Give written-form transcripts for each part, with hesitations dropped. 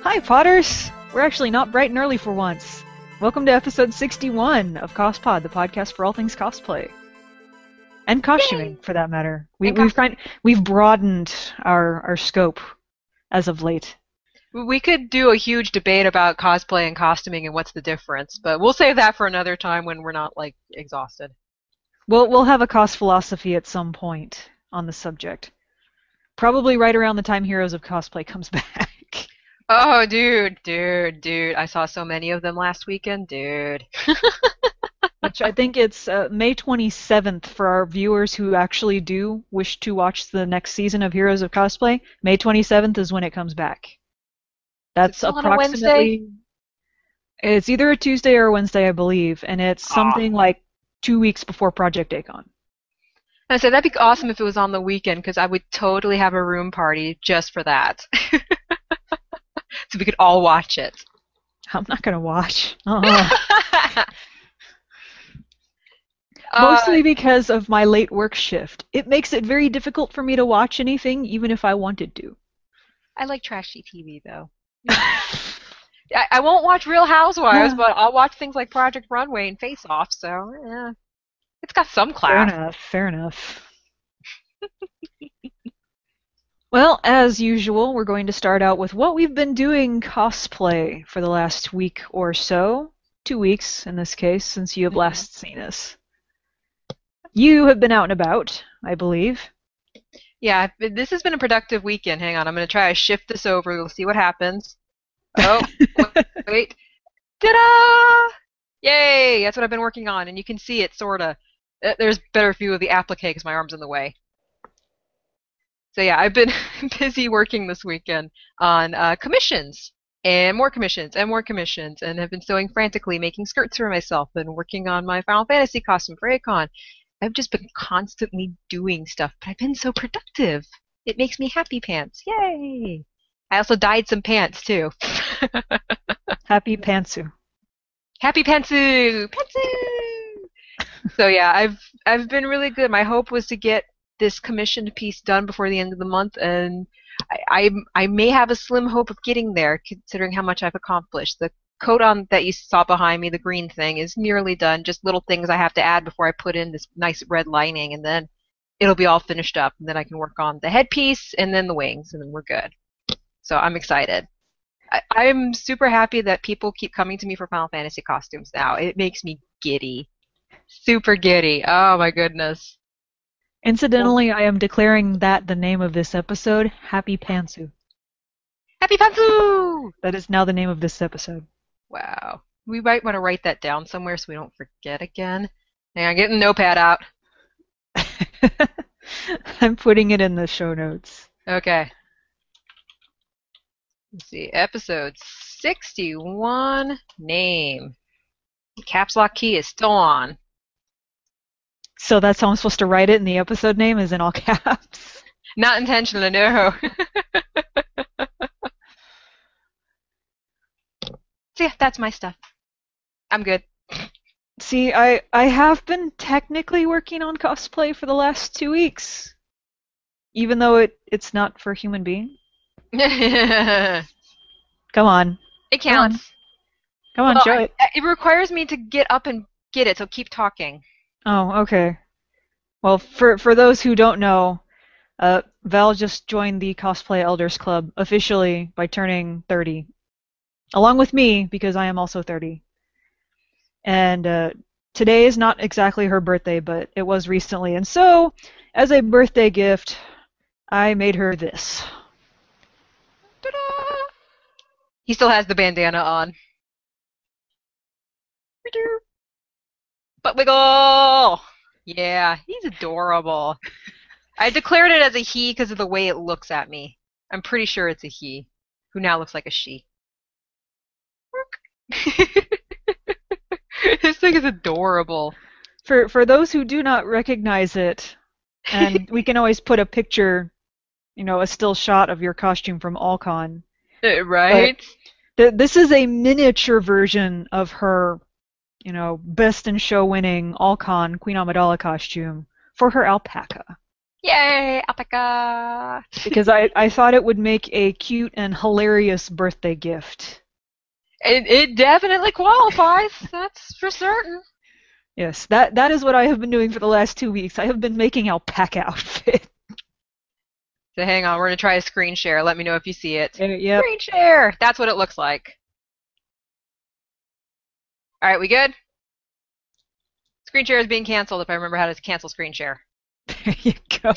Hi, Potters! We're actually not bright and early for once. Welcome to episode 61 of CosPod, the podcast for all things cosplay. And costuming, Yay! for that matter. And We've broadened our scope as of late. we could do a huge debate about cosplay and costuming and what's the difference, but we'll save that for another time when we're not, exhausted. We'll have a cost philosophy at some point on the subject. Probably right around the time Heroes of Cosplay comes back. Oh, dude. I saw so many of them last weekend, dude. Which I think it's May 27th for our viewers who actually do wish to watch the next season of Heroes of Cosplay. May 27th is when it comes back. That's Still on a approximately... It's either a Tuesday or a Wednesday, I believe, and it's something like 2 weeks before Project Akon. I said that'd be awesome if it was on the weekend, because I would totally have a room party just for that. So we could all watch it. I'm not going to watch. Mostly because of my late work shift. It makes it very difficult for me to watch anything, even if I wanted to. I like trashy TV, though. I won't watch Real Housewives, but I'll watch things like Project Runway and Face Off, so yeah. It's got some class. Fair enough. Well, as usual, we're going to start out with what we've been doing cosplay for the last week or so. 2 weeks, in this case, since you have last seen us. You have been out and about, I believe. Yeah, this has been a productive weekend. Hang on, I'm going to try to shift this over. We'll see what happens. Oh, wait. Ta-da! Yay! That's what I've been working on, and you can see it, sort of. There's a better view of the applique because my arm's in the way. So yeah, I've been busy working this weekend on commissions, and more commissions, and more commissions, and have been sewing frantically, making skirts for myself, and working on my Final Fantasy costume for Akon. I've just been constantly doing stuff, but I've been so productive. It makes me happy pants. Yay! I also dyed some pants, too. Happy pantsu. Happy pantsu! Pantsu! So yeah, I've been really good. My hope was to get this commissioned piece done before the end of the month, and I may have a slim hope of getting there, considering how much I've accomplished. The coat on that you saw behind me, the green thing, is nearly done. Just little things I have to add before I put in this nice red lining, and then it'll be all finished up, and then I can work on the headpiece and then the wings, and then we're good. So I'm excited. I'm super happy that people keep coming to me for Final Fantasy costumes now. It makes me giddy. Super giddy. Oh my goodness. Incidentally, I am declaring that the name of this episode, Happy Pantsu. Happy Pantsu! That is now the name of this episode. Wow. We might want to write that down somewhere so we don't forget again. Hang on, get the notepad out. I'm putting it in the show notes. Okay. Let's see. Episode 61. Name. The caps lock key is still on. So that's how I'm supposed to write it in the episode name, is in all caps? Not intentionally, no. So yeah, that's my stuff. I'm good. See, I have been technically working on cosplay for the last 2 weeks. Even though it's not for a human being. It Come on. counts. Come on, show it. It requires me to get up and get it, so keep talking. Oh, okay. Well, for those who don't know, Val just joined the Cosplay Elders Club officially by turning 30. Along with me, because I am also 30. And today is not exactly her birthday, but it was recently. And so, as a birthday gift, I made her this. Ta-da! He still has the bandana on. Butt wiggle! Yeah, he's adorable. I declared it as a he because of the way it looks at me. I'm pretty sure it's a he, who now looks like a she. This thing is adorable. For those who do not recognize it, and we can always put a picture, a still shot of your costume from Allcon. Right? This is a miniature version of her, Best in Show winning Allcon Queen Amidala costume for her alpaca. Yay, alpaca! because I thought it would make a cute and hilarious birthday gift. It definitely qualifies. That's for certain. Yes, that is what I have been doing for the last 2 weeks. I have been making alpaca outfit. So hang on, we're gonna try a screen share. Let me know if you see it. Yep. Screen share. That's what it looks like. All right, we good? Screen share is being canceled. If I remember how to cancel screen share. There you go.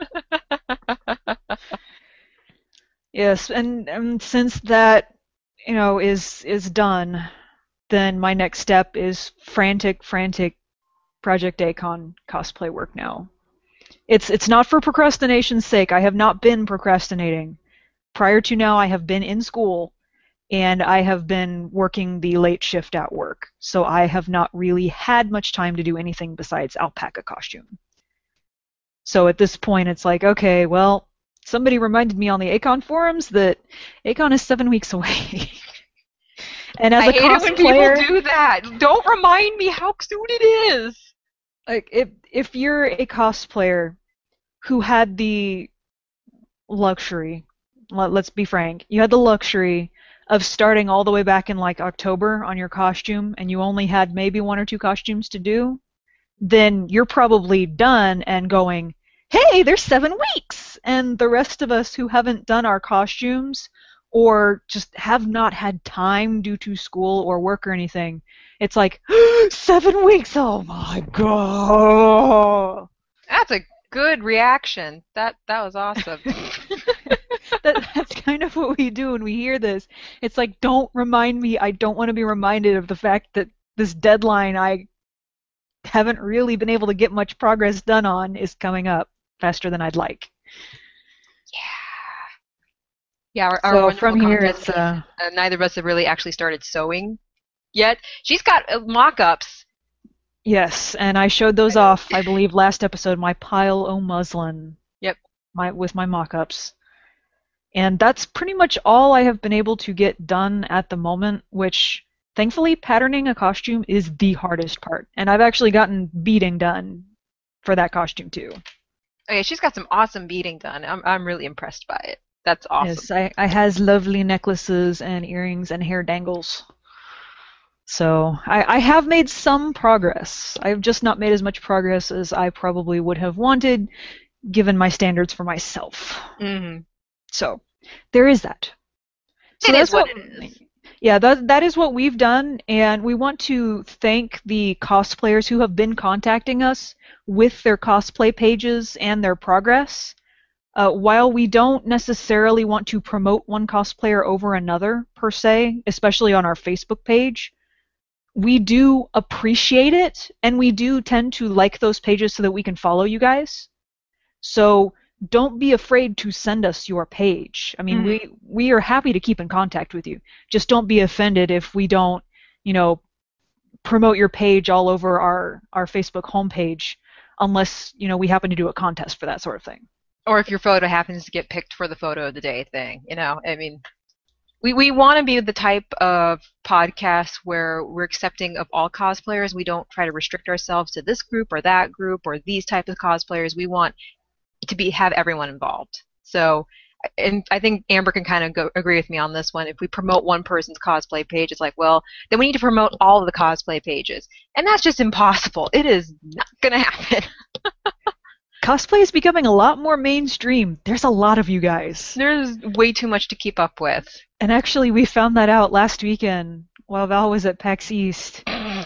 Yes, and since that, is done, then my next step is frantic Project Acon cosplay work now. It's not for procrastination's sake. I have not been procrastinating. Prior to now, I have been in school, and I have been working the late shift at work. So I have not really had much time to do anything besides alpaca costume. So at this point, it's like, okay, well, somebody reminded me on the Acon forums that Acon is 7 weeks away. And as I a hate it when cosplayer, people do that. Don't remind me how soon it is. like if you're a cosplayer who had the luxury, let's be frank, you had the luxury of starting all the way back in like October on your costume, and you only had maybe one or two costumes to do, then you're probably done and going, hey, there's 7 weeks! And the rest of us who haven't done our costumes or just have not had time due to school or work or anything, it's like, 7 weeks! Oh my god! That's a good reaction. That was awesome. That's kind of what we do when we hear this. It's like, don't remind me. I don't want to be reminded of the fact that this deadline I haven't really been able to get much progress done on is coming up faster than I'd like. Yeah, our So wonderful from here, contest it's neither of us have really actually started sewing yet. She's got mock-ups. yes, and I showed those off, I believe, last episode. My pile o' muslin. Yep. With my mock-ups. And that's pretty much all I have been able to get done at the moment, which thankfully patterning a costume is the hardest part. And I've actually gotten beading done for that costume too. Okay, she's got some awesome beading done. I'm really impressed by it. That's awesome. Yes, I has lovely necklaces and earrings and hair dangles. So I have made some progress. I've just not made as much progress as I probably would have wanted, given my standards for myself. Mm-hmm. So there is that. So It is what it is. Yeah, that is what we've done, and we want to thank the cosplayers who have been contacting us with their cosplay pages and their progress. While we don't necessarily want to promote one cosplayer over another, per se, especially on our Facebook page, we do appreciate it, and we do tend to like those pages so that we can follow you guys. So don't be afraid to send us your page. I mean, we are happy to keep in contact with you. Just don't be offended if we don't, promote your page all over our Facebook homepage, unless, we happen to do a contest for that sort of thing. Or if your photo happens to get picked for the photo of the day thing, I mean, we want to be the type of podcast where we're accepting of all cosplayers. We don't try to restrict ourselves to this group or that group or these type of cosplayers. We want to have everyone involved. So, and I think Amber can kind of agree with me on this one. If we promote one person's cosplay page, it's like, well, then we need to promote all of the cosplay pages. And that's just impossible. It is not going to happen. Cosplay is becoming a lot more mainstream. There's a lot of you guys. There's way too much to keep up with. And actually, we found that out last weekend while Val was at PAX East.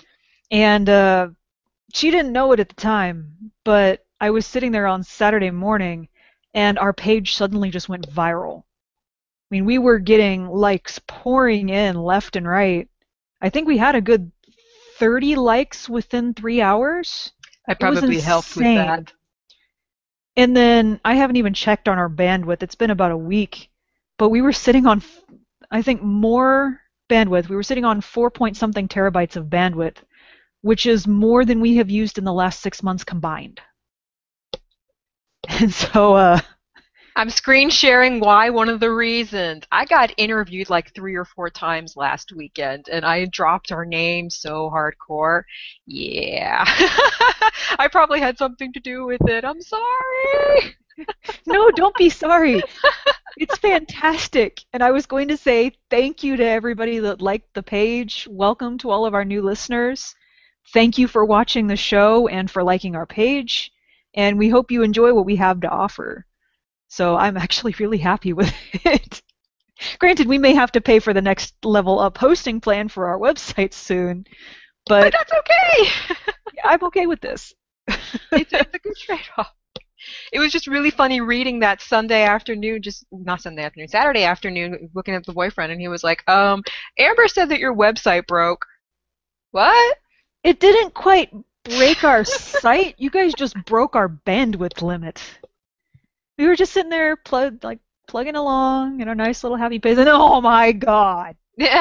And she didn't know it at the time, but I was sitting there on Saturday morning, and our page suddenly just went viral. I mean, we were getting likes pouring in left and right. I think we had a good 30 likes within 3 hours. I probably helped with that. And then I haven't even checked on our bandwidth. It's been about a week. But we were sitting on, I think, more bandwidth. We were sitting on 4-point-something terabytes of bandwidth, which is more than we have used in the last 6 months combined. And so I'm screen sharing why one of the reasons. I got interviewed like 3 or 4 times last weekend, and I dropped our name so hardcore. Yeah. I probably had something to do with it. I'm sorry. No, don't be sorry. It's fantastic. And I was going to say thank you to everybody that liked the page. Welcome to all of our new listeners. Thank you for watching the show and for liking our page. And we hope you enjoy what we have to offer. So I'm actually really happy with it. Granted, we may have to pay for the next level up hosting plan for our website soon, But but that's okay. I'm okay with this. It's a good trade-off. It was just really funny reading that Sunday afternoon, just not Sunday afternoon, Saturday afternoon, looking at the boyfriend, and he was like, Amber said that your website broke. What? It didn't quite break our site. You guys just broke our bandwidth limit. We were just sitting there plugging along in our nice little happy pace, and oh my god,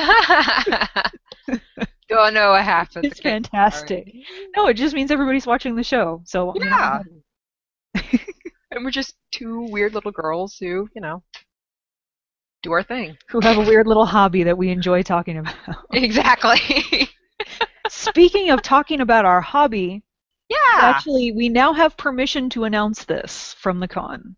Don't know what happened. it's fantastic. No, it just means everybody's watching the show. So Yeah. And we're just two weird little girls who, do our thing. who have a weird little hobby that we enjoy talking about. Exactly. Speaking of talking about our hobby, Yeah. actually, we now have permission to announce this from the con.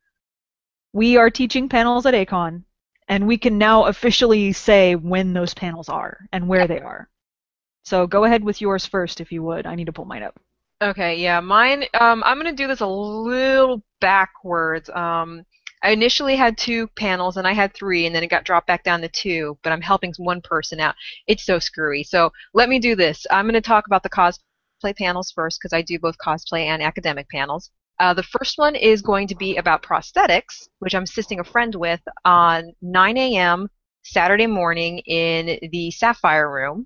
We are teaching panels at ACON, and we can now officially say when those panels are and where they are. So go ahead with yours first, if you would. I need to pull mine up. Okay, yeah, mine, I'm gonna do this a little backwards. I initially had 2 panels and I had 3 and then it got dropped back down to 2, but I'm helping one person out. It's so screwy. So let me do this. I'm gonna talk about the cosplay panels first because I do both cosplay and academic panels. The first one is going to be about prosthetics, which I'm assisting a friend with on 9 a.m. Saturday morning in the Sapphire Room.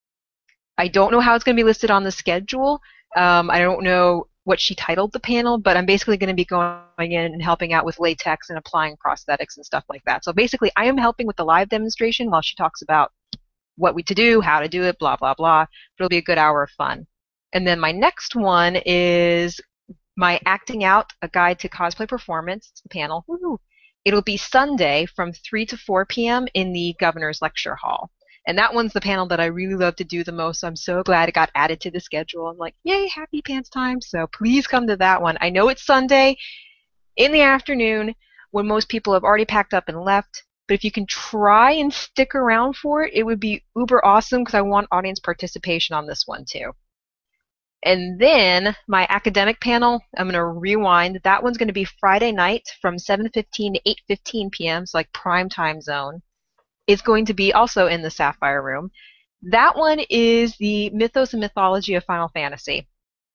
I don't know how it's going to be listed on the schedule. I don't know what she titled the panel, but I'm basically going to be going in and helping out with latex and applying prosthetics and stuff like that. So basically, I am helping with the live demonstration while she talks about what to do, how to do it, blah, blah, blah. It'll be a good hour of fun. And then my next one is my Acting Out, A Guide to Cosplay Performance panel. Woo-hoo. It'll be Sunday from 3 to 4 p.m. in the Governor's Lecture Hall. And that one's the panel that I really love to do the most. So I'm so glad it got added to the schedule. I'm like, yay, happy pants time. So please come to that one. I know it's Sunday in the afternoon when most people have already packed up and left. But if you can try and stick around for it, it would be uber awesome because I want audience participation on this one too. And then my academic panel, I'm going to rewind. That one's going to be Friday night from 7:15 to 8:15 p.m. So like prime time zone. It's going to be also in the Sapphire Room. That one is the mythos and mythology of Final Fantasy.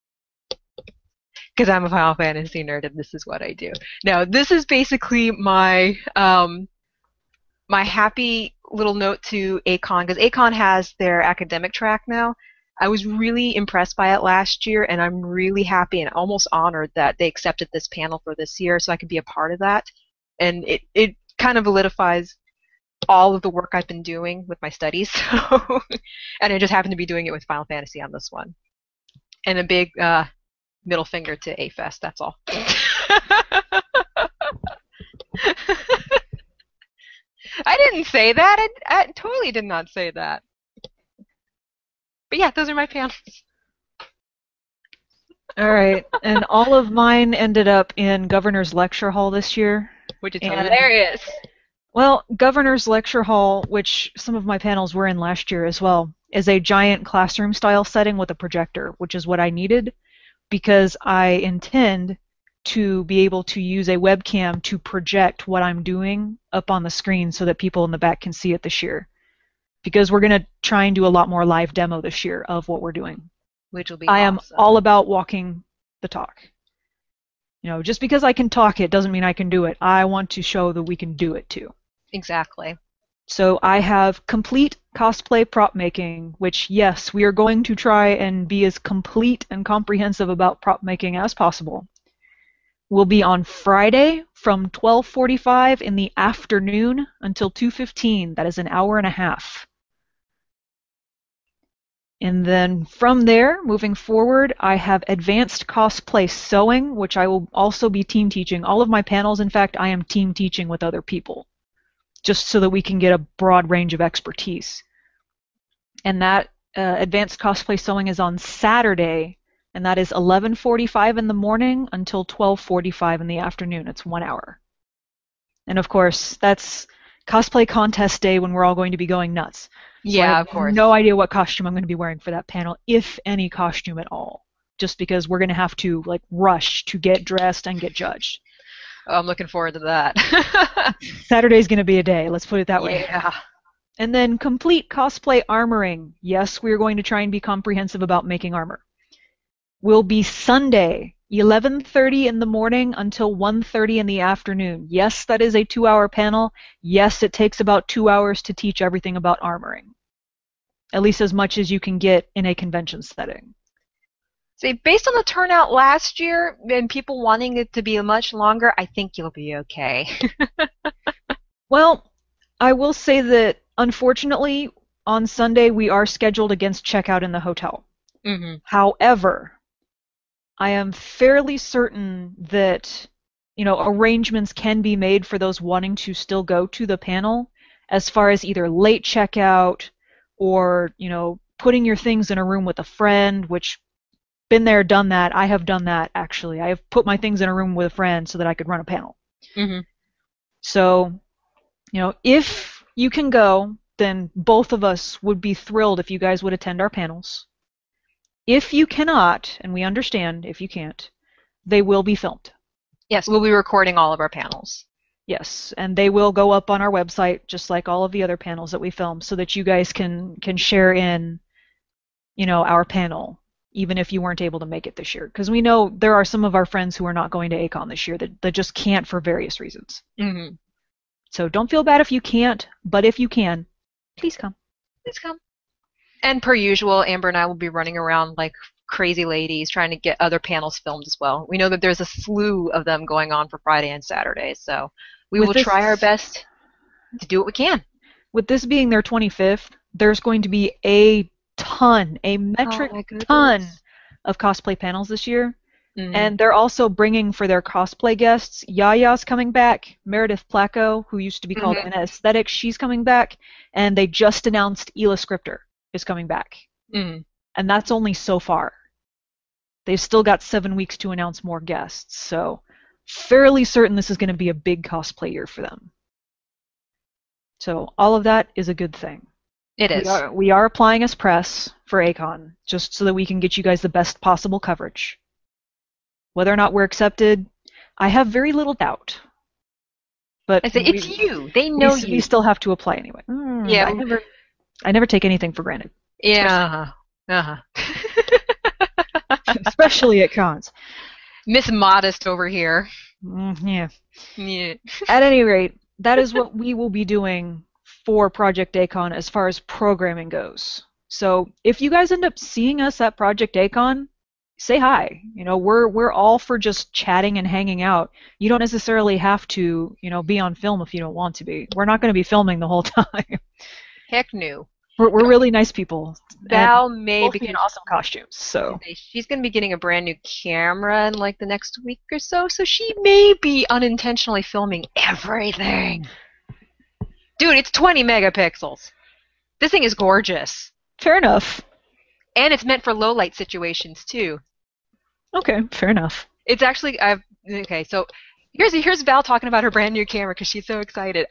Because I'm a Final Fantasy nerd and this is what I do. Now, this is basically my my happy little note to ACON, because ACON has their academic track now. I was really impressed by it last year, and I'm really happy and almost honored that they accepted this panel for this year so I could be a part of that. And it kind of validifies all of the work I've been doing with my studies. And I just happened to be doing it with Final Fantasy on this one. And a big middle finger to A-Fest, that's all. I didn't say that. I totally did not say that. But yeah, those are my panels. All right, and all of mine ended up in Governor's Lecture Hall this year. Which is hilarious. Well, Governor's Lecture Hall, which some of my panels were in last year as well, is a giant classroom-style setting with a projector, which is what I needed because I intend to be able to use a webcam to project what I'm doing up on the screen so that people in the back can see it this year. Because we're going to try and do a lot more live demo this year of what we're doing. Which will be I am awesome. all about walking the talk. You know, just because I can talk it doesn't mean I can do it. I want to show that we can do it too. Exactly. So I have complete cosplay prop making, which, yes, we are going to try and be as complete and comprehensive about prop making as possible. Will be on Friday from 12:45 in the afternoon until 2:15. That is an hour and a half. And then from there, moving forward, I have advanced cosplay sewing, which I will also be team teaching. All of my panels, in fact, I am team teaching with other people, just so that we can get a broad range of expertise. And that advanced cosplay sewing is on Saturday, and that is 11:45 in the morning until 12:45 in the afternoon. It's 1 hour. And of course, that's cosplay contest day when we're all going to be going nuts. So I Yeah, have of course. no idea what costume I'm going to be wearing for that panel, if any costume at all. Just because we're going to have to like rush to get dressed and get judged. Oh, I'm looking forward to that. Saturday's going to be a day, let's put it that way. Yeah. And then complete cosplay armoring. Yes, we're going to try and be comprehensive about making armor. Will be Sunday, 11:30 in the morning until 1:30 in the afternoon. Yes, that is a 2-hour panel. Yes, it takes about 2 hours to teach everything about armoring. At least as much as you can get in a convention setting. See, based on the turnout last year and people wanting it to be much longer, I think you'll be okay. Well, I will say that unfortunately on Sunday we are scheduled against checkout in the hotel. Mm-hmm. However, I am fairly certain that, arrangements can be made for those wanting to still go to the panel as far as either late checkout or, putting your things in a room with a friend, which, been there, done that. I have done that, actually. I have put my things in a room with a friend so that I could run a panel. Mm-hmm. So, if you can go, then both of us would be thrilled if you guys would attend our panels. If you cannot, and we understand if you can't, they will be filmed. Yes, we'll be recording all of our panels. Yes, and they will go up on our website just like all of the other panels that we film, so that you guys can share in, our panel, even if you weren't able to make it this year. Because we know there are some of our friends who are not going to A-Kon this year that just can't for various reasons. Mm-hmm. So don't feel bad if you can't, but if you can, please come. Please come. And per usual, Amber and I will be running around like crazy ladies trying to get other panels filmed as well. We know that there's a slew of them going on for Friday and Saturday, so we will try our best to do what we can. With this being their 25th, there's going to be a metric ton of cosplay panels this year. Mm-hmm. And they're also bringing for their cosplay guests, Yaya's coming back, Meredith Placco, who used to be called Anna Aesthetics, she's coming back, and they just announced Ela Scripter is coming back. Mm-hmm. And that's only so far. They've still got 7 weeks to announce more guests, so fairly certain this is going to be a big cosplay year for them. So all of that is a good thing. It is. We are applying as press for A-Kon, just so that we can get you guys the best possible coverage. Whether or not we're accepted, I have very little doubt. But I say, it's you. They know you. We still have to apply anyway. Yeah. I never take anything for granted. Yeah. Especially at cons. Miss Modest over here. Yeah. Yeah. At any rate, that is what we will be doing for Project A-Kon as far as programming goes. So if you guys end up seeing us at Project A-Kon, say hi. We're all for just chatting and hanging out. You don't necessarily have to, be on film if you don't want to be. We're not going to be filming the whole time. Heck no. We're really nice people. Val may be in awesome costumes. So she's going to be getting a brand new camera in like the next week or so she may be unintentionally filming everything. Dude, it's 20 megapixels. This thing is gorgeous. Fair enough. And it's meant for low light situations too. Okay, fair enough. It's actually so here's Val talking about her brand new camera because she's so excited.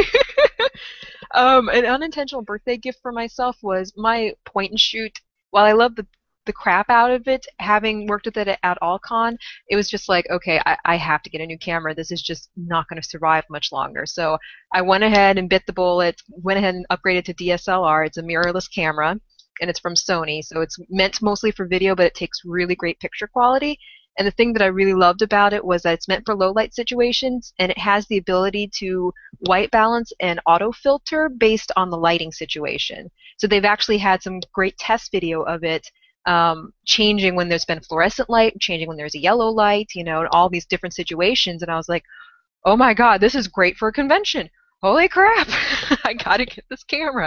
An unintentional birthday gift for myself was my point and shoot. While I love the crap out of it, having worked with it at AllCon, it was just like, okay, I have to get a new camera. This is just not going to survive much longer. So I went ahead and bit the bullet, went ahead and upgraded to DSLR. It's a mirrorless camera, and it's from Sony. So it's meant mostly for video, but it takes really great picture quality. And the thing that I really loved about it was that it's meant for low light situations, and it has the ability to white balance and auto filter based on the lighting situation. So they've actually had some great test video of it, changing when there's been fluorescent light, changing when there's a yellow light, and all these different situations. And I was like, oh my god, this is great for a convention. Holy crap, I gotta get this camera.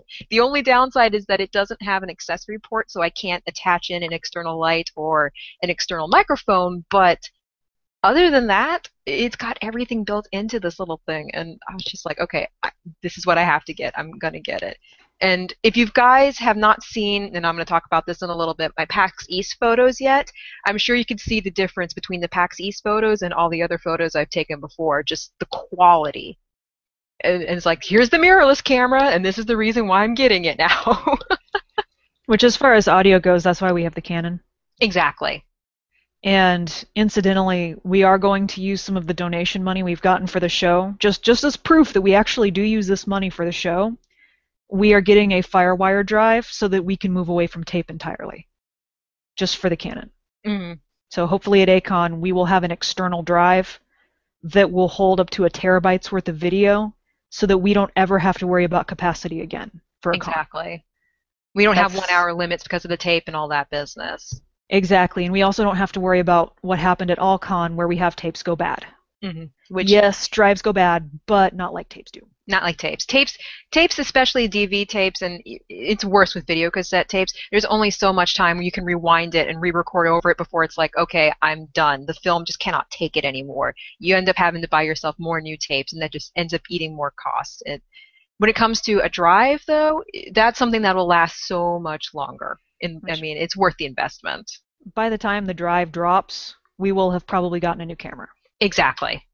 The only downside is that it doesn't have an accessory port, so I can't attach in an external light or an external microphone, but other than that, it's got everything built into this little thing, and I was just like, okay, this is what I have to get. I'm gonna get it. And if you guys have not seen, and I'm going to talk about this in a little bit, my PAX East photos yet, I'm sure you can see the difference between the PAX East photos and all the other photos I've taken before, just the quality. And it's like, here's the mirrorless camera, and this is the reason why I'm getting it now. Which, as far as audio goes, that's why we have the Canon. Exactly. And incidentally, we are going to use some of the donation money we've gotten for the show, just as proof that we actually do use this money for the show. We are getting a FireWire drive so that we can move away from tape entirely, just for the Canon. Mm-hmm. So hopefully at ACON we will have an external drive that will hold up to 1 terabyte's worth of video, so that we don't ever have to worry about capacity again for a con. Exactly. We don't have 1 hour limits because of the tape and all that business. Exactly, and we also don't have to worry about what happened at AllCon where we have tapes go bad. Mm-hmm. Which, yes, drives go bad, but not like tapes do. Not like tapes. Tapes, especially DV tapes, and it's worse with video cassette tapes. There's only so much time where you can rewind it and re-record over it before it's like, okay, I'm done. The film just cannot take it anymore. You end up having to buy yourself more new tapes, and that just ends up eating more costs. When it comes to a drive, though, that's something that will last so much longer. I mean, it's worth the investment. By the time the drive drops, we will have probably gotten a new camera. Exactly.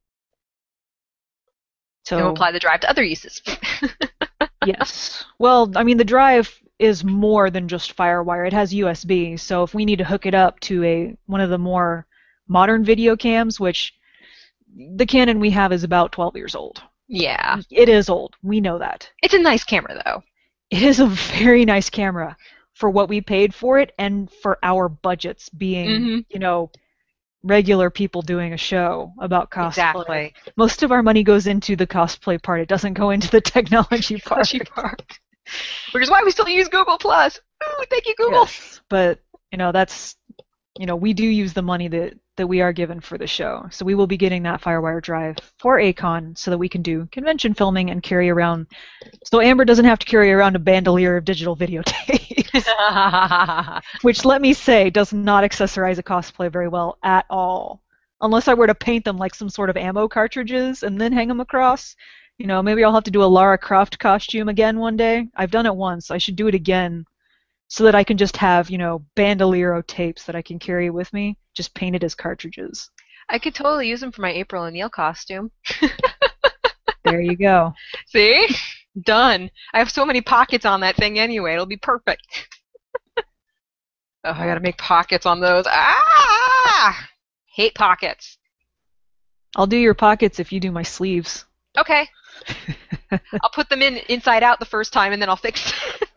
So and we'll apply the drive to other uses. Yes. Well, I mean, the drive is more than just FireWire. It has USB, so if we need to hook it up to one of the more modern video cams, which the Canon we have is about 12 years old. Yeah. It is old. We know that. It's a nice camera, though. It is a very nice camera for what we paid for it and for our budgets being, regular people doing a show about cosplay. Exactly. Most of our money goes into the cosplay part. It doesn't go into the technology part. Which is why we still use Google Plus. Ooh, thank you, Google. Yes, but that's we do use the money that we are given for the show. So we will be getting that FireWire drive for ACON so that we can do convention filming and carry around. So Amber doesn't have to carry around a bandolier of digital videotapes. Which, let me say, does not accessorize a cosplay very well at all. Unless I were to paint them like some sort of ammo cartridges and then hang them across. Maybe I'll have to do a Lara Croft costume again one day. I've done it once. I should do it again so that I can just have, bandolier tapes that I can carry with me, just painted as cartridges. I could totally use them for my April O'Neil costume. There you go. See? Done. I have so many pockets on that thing anyway. It'll be perfect. Oh, I gotta make pockets on those. Ah! Hate pockets. I'll do your pockets if you do my sleeves. Okay. I'll put them inside out the first time, and then I'll fix it.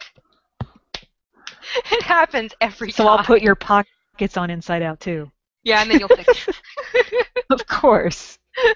It happens every time. So I'll put your pockets on inside out, too. Yeah, and then you'll fix it. Of course.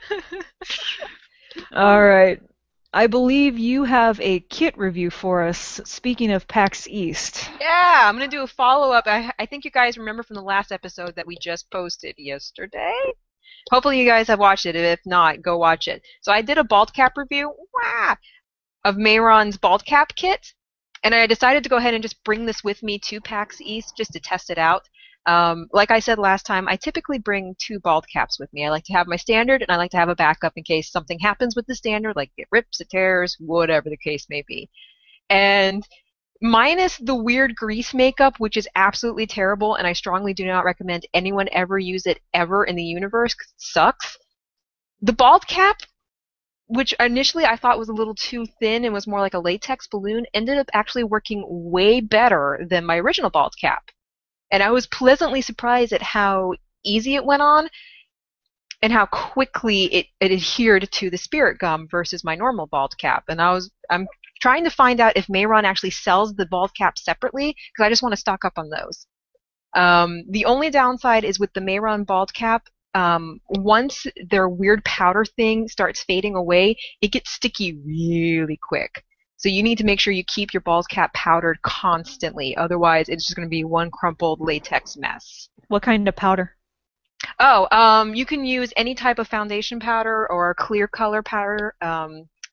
All right. I believe you have a kit review for us, speaking of PAX East. Yeah, I'm going to do a follow-up. I think you guys remember from the last episode that we just posted yesterday. Hopefully you guys have watched it. If not, go watch it. So I did a bald cap review of Mayron's bald cap kit. And I decided to go ahead and just bring this with me to PAX East just to test it out. Like I said last time, I typically bring 2 bald caps with me. I like to have my standard, and I like to have a backup in case something happens with the standard, like it rips, it tears, whatever the case may be. And minus the weird grease makeup, which is absolutely terrible, and I strongly do not recommend anyone ever use it ever in the universe because it sucks, the bald cap, which initially I thought was a little too thin and was more like a latex balloon, ended up actually working way better than my original bald cap. And I was pleasantly surprised at how easy it went on and how quickly it adhered to the spirit gum versus my normal bald cap. And I'm trying to find out if Mayron actually sells the bald cap separately, because I just want to stock up on those. The only downside is with the Mayron bald cap, once their weird powder thing starts fading away, it gets sticky really quick. So you need to make sure you keep your bald cap powdered constantly. Otherwise, it's just going to be one crumpled latex mess. What kind of powder? Oh, you can use any type of foundation powder or clear color powder.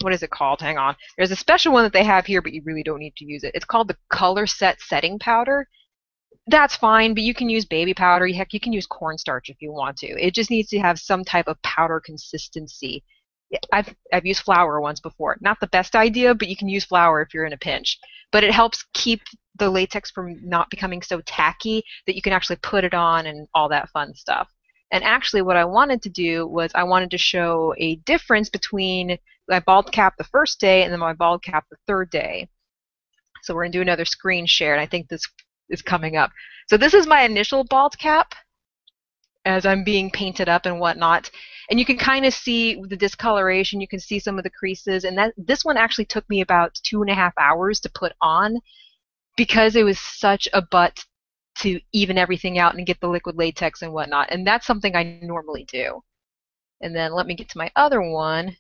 what is it called? Hang on. There's a special one that they have here, but you really don't need to use it. It's called the Color Set Setting Powder. That's fine, but you can use baby powder. Heck, you can use cornstarch if you want to. It just needs to have some type of powder consistency. I've used flour once before. Not the best idea, but you can use flour if you're in a pinch. But it helps keep the latex from not becoming so tacky that you can actually put it on and all that fun stuff. And actually what I wanted to do was I wanted to show a difference between my bald cap the first day and then my bald cap the third day. So we're going to do another screen share, and I think this is coming up. So this is my initial bald cap as I'm being painted up and whatnot. And you can kind of see the discoloration. You can see some of the creases. And this one actually took me about 2.5 hours to put on because it was such a butt to even everything out and get the liquid latex and whatnot. And that's something I normally do. And then let me get to my other one.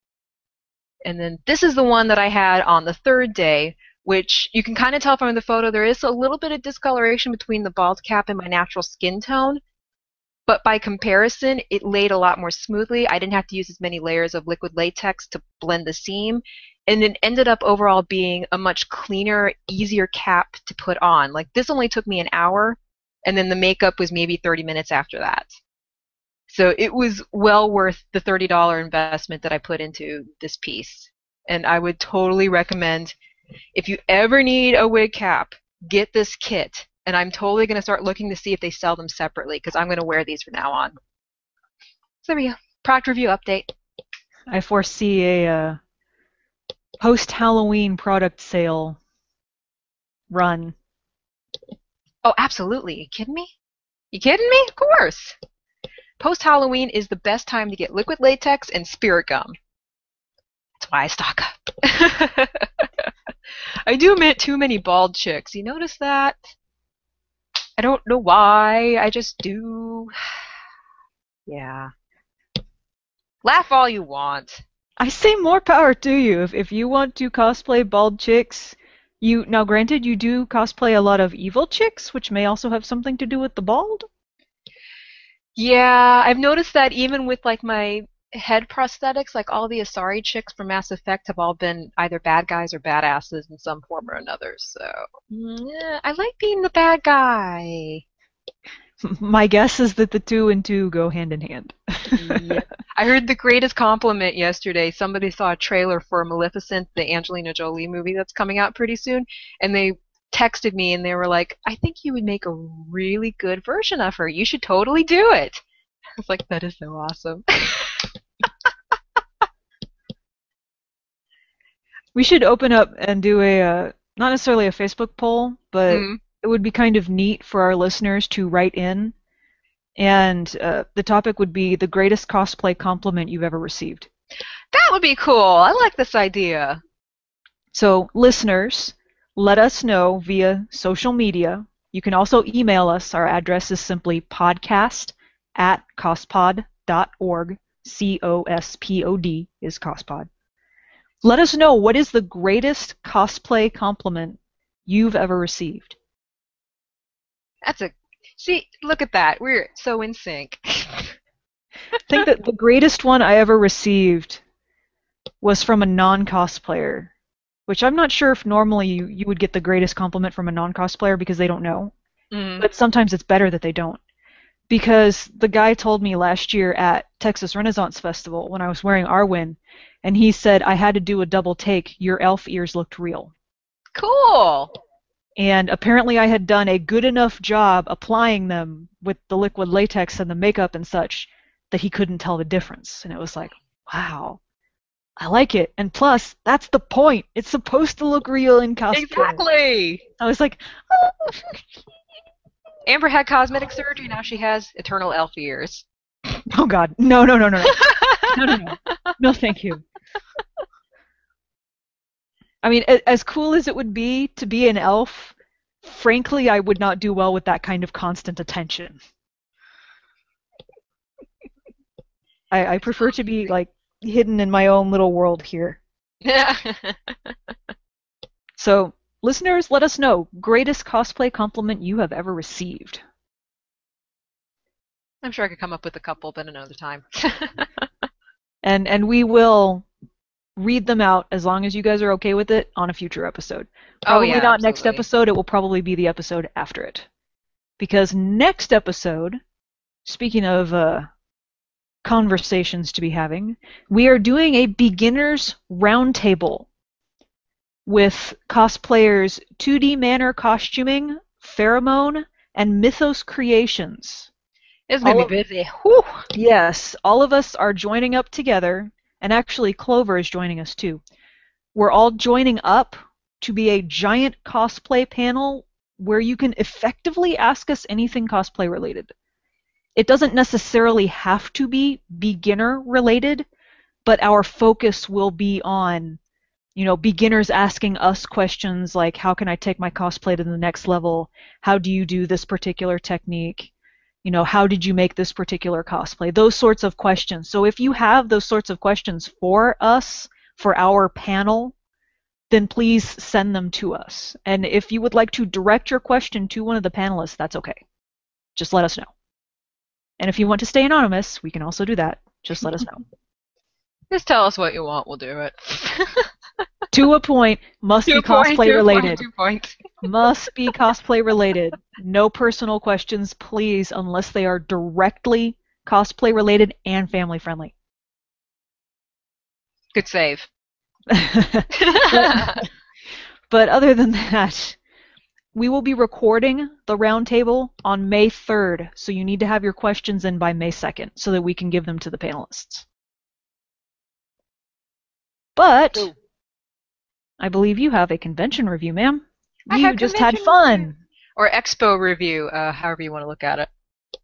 And then this is the one that I had on the third day, which you can kind of tell from the photo there is a little bit of discoloration between the bald cap and my natural skin tone. But by comparison, it laid a lot more smoothly. I didn't have to use as many layers of liquid latex to blend the seam. And it ended up overall being a much cleaner, easier cap to put on. Like this only took me an hour, and then the makeup was maybe 30 minutes after that. So it was well worth the $30 investment that I put into this piece. And I would totally recommend, if you ever need a wig cap, get this kit. And I'm totally going to start looking to see if they sell them separately because I'm going to wear these from now on. So there we go. Product review update. I foresee a post-Halloween product sale run. Oh, absolutely. You kidding me? You kidding me? Of course. Post-Halloween is the best time to get liquid latex and spirit gum. That's why I stock up. I do admit too many bald chicks. You notice that? I don't know why. I just do. Yeah. Laugh all you want. I say more power to you. If you want to cosplay bald chicks, now granted you do cosplay a lot of evil chicks, which may also have something to do with the bald. Yeah, I've noticed that even with like my head prosthetics, like all the Asari chicks from Mass Effect have all been either bad guys or badasses in some form or another. So yeah, I like being the bad guy. My guess is that the 2 and 2 go hand in hand. Yep. I heard the greatest compliment yesterday. Somebody saw a trailer for Maleficent, the Angelina Jolie movie that's coming out pretty soon, and they texted me and they were like, I think you would make a really good version of her. You should totally do it. I was like, that is so awesome. We should open up and do not necessarily a Facebook poll, but it would be kind of neat for our listeners to write in. And the topic would be the greatest cosplay compliment you've ever received. That would be cool. I like this idea. So, listeners, let us know via social media. You can also email us. Our address is simply podcast@cospod.org. COSPOD is Cospod. Let us know, what is the greatest cosplay compliment you've ever received? See, look at that. We're so in sync. I think that the greatest one I ever received was from a non-cosplayer, which I'm not sure if normally you would get the greatest compliment from a non-cosplayer because they don't know. But sometimes it's better that they don't. Because the guy told me last year at Texas Renaissance Festival when I was wearing Arwen, and he said I had to do a double take. Your elf ears looked real. Cool. And apparently I had done a good enough job applying them with the liquid latex and the makeup and such that he couldn't tell the difference. And it was like, wow, I like it. And plus, that's the point. It's supposed to look real in cosplay. Exactly. I was like, oh. Amber had cosmetic surgery. Now she has eternal elf ears. Oh, God. No. No, thank you. I mean, as cool as it would be to be an elf, frankly, I would not do well with that kind of constant attention. I prefer to be, like, hidden in my own little world here. So, listeners, let us know, greatest cosplay compliment you have ever received. I'm sure I could come up with a couple, but another time. And we will read them out as long as you guys are okay with it on a future episode. Oh Probably yeah, not next absolutely. episode, it will probably be the episode after it. Because next episode, speaking of conversations to be having, we are doing a beginners roundtable with cosplayers 2D Manor Costuming, Pheromone, and Mythos Creations. It's gonna All be of busy. Whew. Yes, all of us are joining up together, and actually Clover is joining us too. We're all joining up to be a giant cosplay panel where you can effectively ask us anything cosplay related. It doesn't necessarily have to be beginner related, but our focus will be on, beginners asking us questions like, how can I take my cosplay to the next level? How do you do this particular technique? How did you make this particular cosplay? Those sorts of questions. So if you have those sorts of questions for us, for our panel, then please send them to us. And if you would like to direct your question to one of the panelists, that's okay. Just let us know. And if you want to stay anonymous, we can also do that. Just let us know. Just tell us what you want, we'll do it. To a point, must be 2 point, cosplay 2 point, related. 2 point. Must be cosplay related. No personal questions, please, unless they are directly cosplay related and family friendly. Good save. But other than that, we will be recording the roundtable on May 3rd, so you need to have your questions in by May 2nd so that we can give them to the panelists. But I believe you have a convention review, ma'am. You just had fun. Review. Or expo review, however you want to look at it.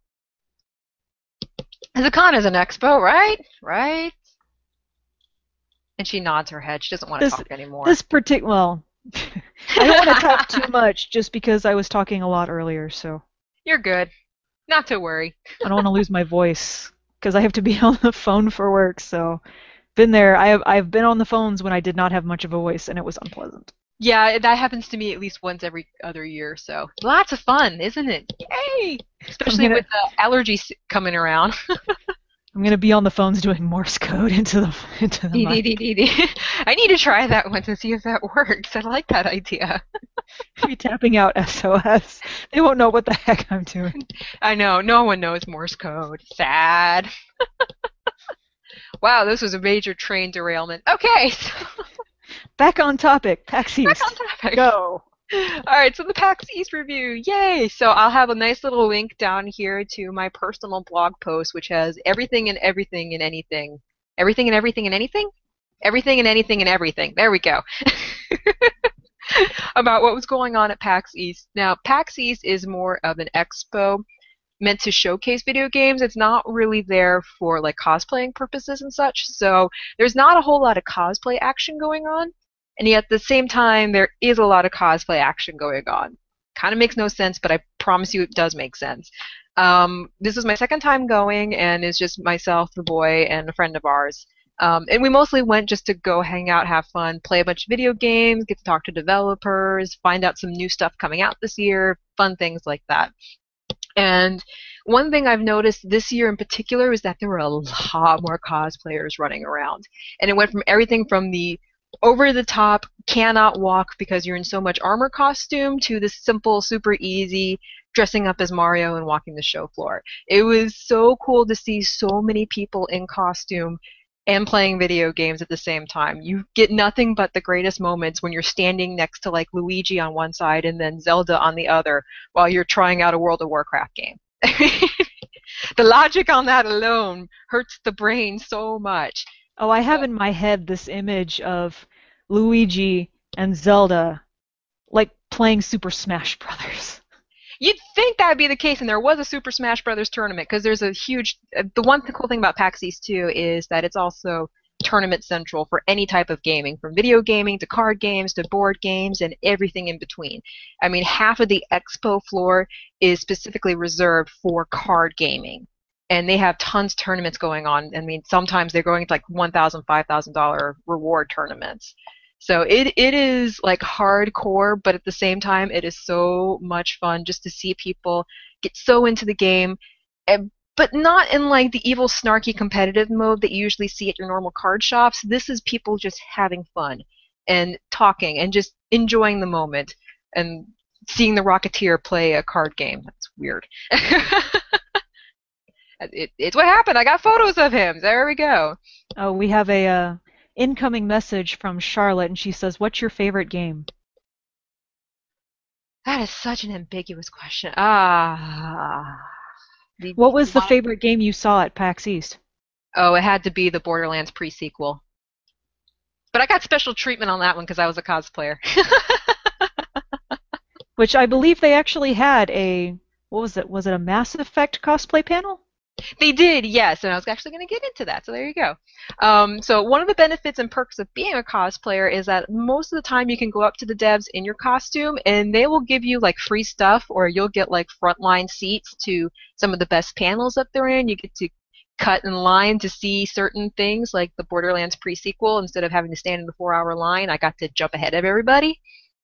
The con is an expo, right? Right? And she nods her head. She doesn't want to talk anymore. Well, I don't want to talk too much just because I was talking a lot earlier, so. You're good. Not to worry. I don't want to lose my voice because I have to be on the phone for work, so. Been there. I've been on the phones when I did not have much of a voice, and it was unpleasant. Yeah, that happens to me at least once every other year, so lots of fun, isn't it? Yay! Especially with the allergies coming around. I'm gonna be on the phones doing Morse code into the mic. I need to try that once and see if that works. I like that idea. Be tapping out SOS. They won't know what the heck I'm doing. I know. No one knows Morse code. Sad. Wow, this was a major train derailment. Okay. So back on topic. PAX East. Back on topic. Go. Alright, so the PAX East review. Yay! So I'll have a nice little link down here to my personal blog post, which has everything and everything and anything. Everything and everything and anything? Everything and anything and everything. There we go. About what was going on at PAX East. Now, PAX East is more of an expo meant to showcase video games. It's not really there for like cosplaying purposes and such, so there's not a whole lot of cosplay action going on, and yet at the same time there is a lot of cosplay action going on. Kind of makes no sense, but I promise you it does make sense. This is my second time going, and it's just myself, the boy, and a friend of ours. And we mostly went just to go hang out, have fun, play a bunch of video games, get to talk to developers, find out some new stuff coming out this year, fun things like that. And one thing I've noticed this year in particular is that there were a lot more cosplayers running around. And it went from everything from the over-the-top, cannot walk because you're in so much armor costume to the simple, super easy, dressing up as Mario and walking the show floor. It was so cool to see so many people in costume and playing video games at the same time. You get nothing but the greatest moments when you're standing next to like Luigi on one side and then Zelda on the other while you're trying out a World of Warcraft game. The logic on that alone hurts the brain so much. Oh, I have in my head this image of Luigi and Zelda like playing Super Smash Brothers. You'd think that would be the case, and there was a Super Smash Brothers tournament, because there's a huge... the one cool thing about PAX East, too, is that it's also tournament central for any type of gaming, from video gaming to card games to board games and everything in between. I mean, half of the expo floor is specifically reserved for card gaming, and they have tons of tournaments going on. I mean, sometimes they're going to like $1,000, $5,000 reward tournaments. So it is like hardcore, but at the same time, it is so much fun just to see people get so into the game. And but not in like the evil, snarky, competitive mode that you usually see at your normal card shops. This is people just having fun and talking and just enjoying the moment and seeing the Rocketeer play a card game. That's weird. It's what happened. I got photos of him. There we go. Oh, we have a incoming message from Charlotte, and she says, "What's your favorite game?" That is such an ambiguous question. What was the favorite game you saw at PAX East? Oh, it had to be the Borderlands pre-sequel. But I got special treatment on that one because I was a cosplayer. Which I believe they actually had a, what was it? Was it a Mass Effect cosplay panel? They did, yes, and I was actually going to get into that, so there you go. So one of the benefits and perks of being a cosplayer is that most of the time you can go up to the devs in your costume and they will give you like free stuff, or you'll get like frontline seats to some of the best panels that they're in. You get to cut in line to see certain things like the Borderlands pre-sequel. Instead of having to stand in the 4-hour line, I got to jump ahead of everybody.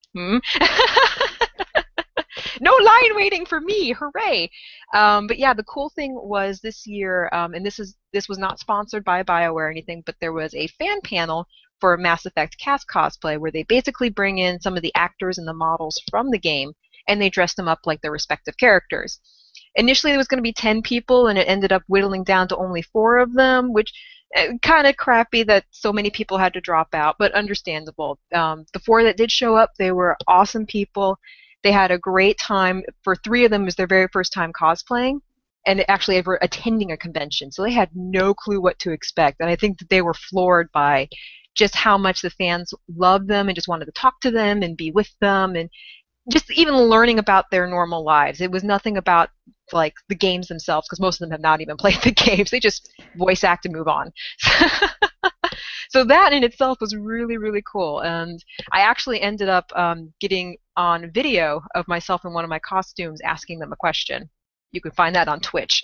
No line waiting for me, hooray! But yeah, the cool thing was this year, and this was not sponsored by BioWare or anything, but there was a fan panel for Mass Effect cast cosplay where they basically bring in some of the actors and the models from the game, and they dress them up like their respective characters. Initially, there was going to be 10 people, and it ended up whittling down to only 4 of them, which kind of crappy that so many people had to drop out, but understandable. The 4 that did show up, they were awesome people. They had a great time. For 3 of them, it was their very first time cosplaying and actually ever attending a convention. So they had no clue what to expect. And I think that they were floored by just how much the fans loved them and just wanted to talk to them and be with them and just even learning about their normal lives. It was nothing about like the games themselves, because most of them have not even played the games. They just voice act and move on. So that in itself was really, really cool. And I actually ended up getting on video of myself in one of my costumes asking them a question. You can find that on Twitch.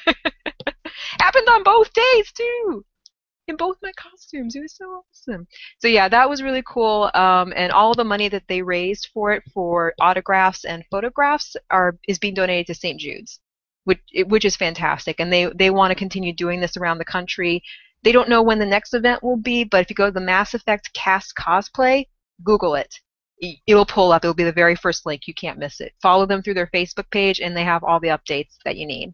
Happened on both days, too! In both my costumes. It was so awesome. So yeah, that was really cool. And all the money that they raised for it, for autographs and photographs, is being donated to St. Jude's, which is fantastic. And they want to continue doing this around the country. They don't know when the next event will be, but if you go to the Mass Effect cast cosplay, Google it. It'll pull up. It'll be the very first link. You can't miss it. Follow them through their Facebook page, and they have all the updates that you need.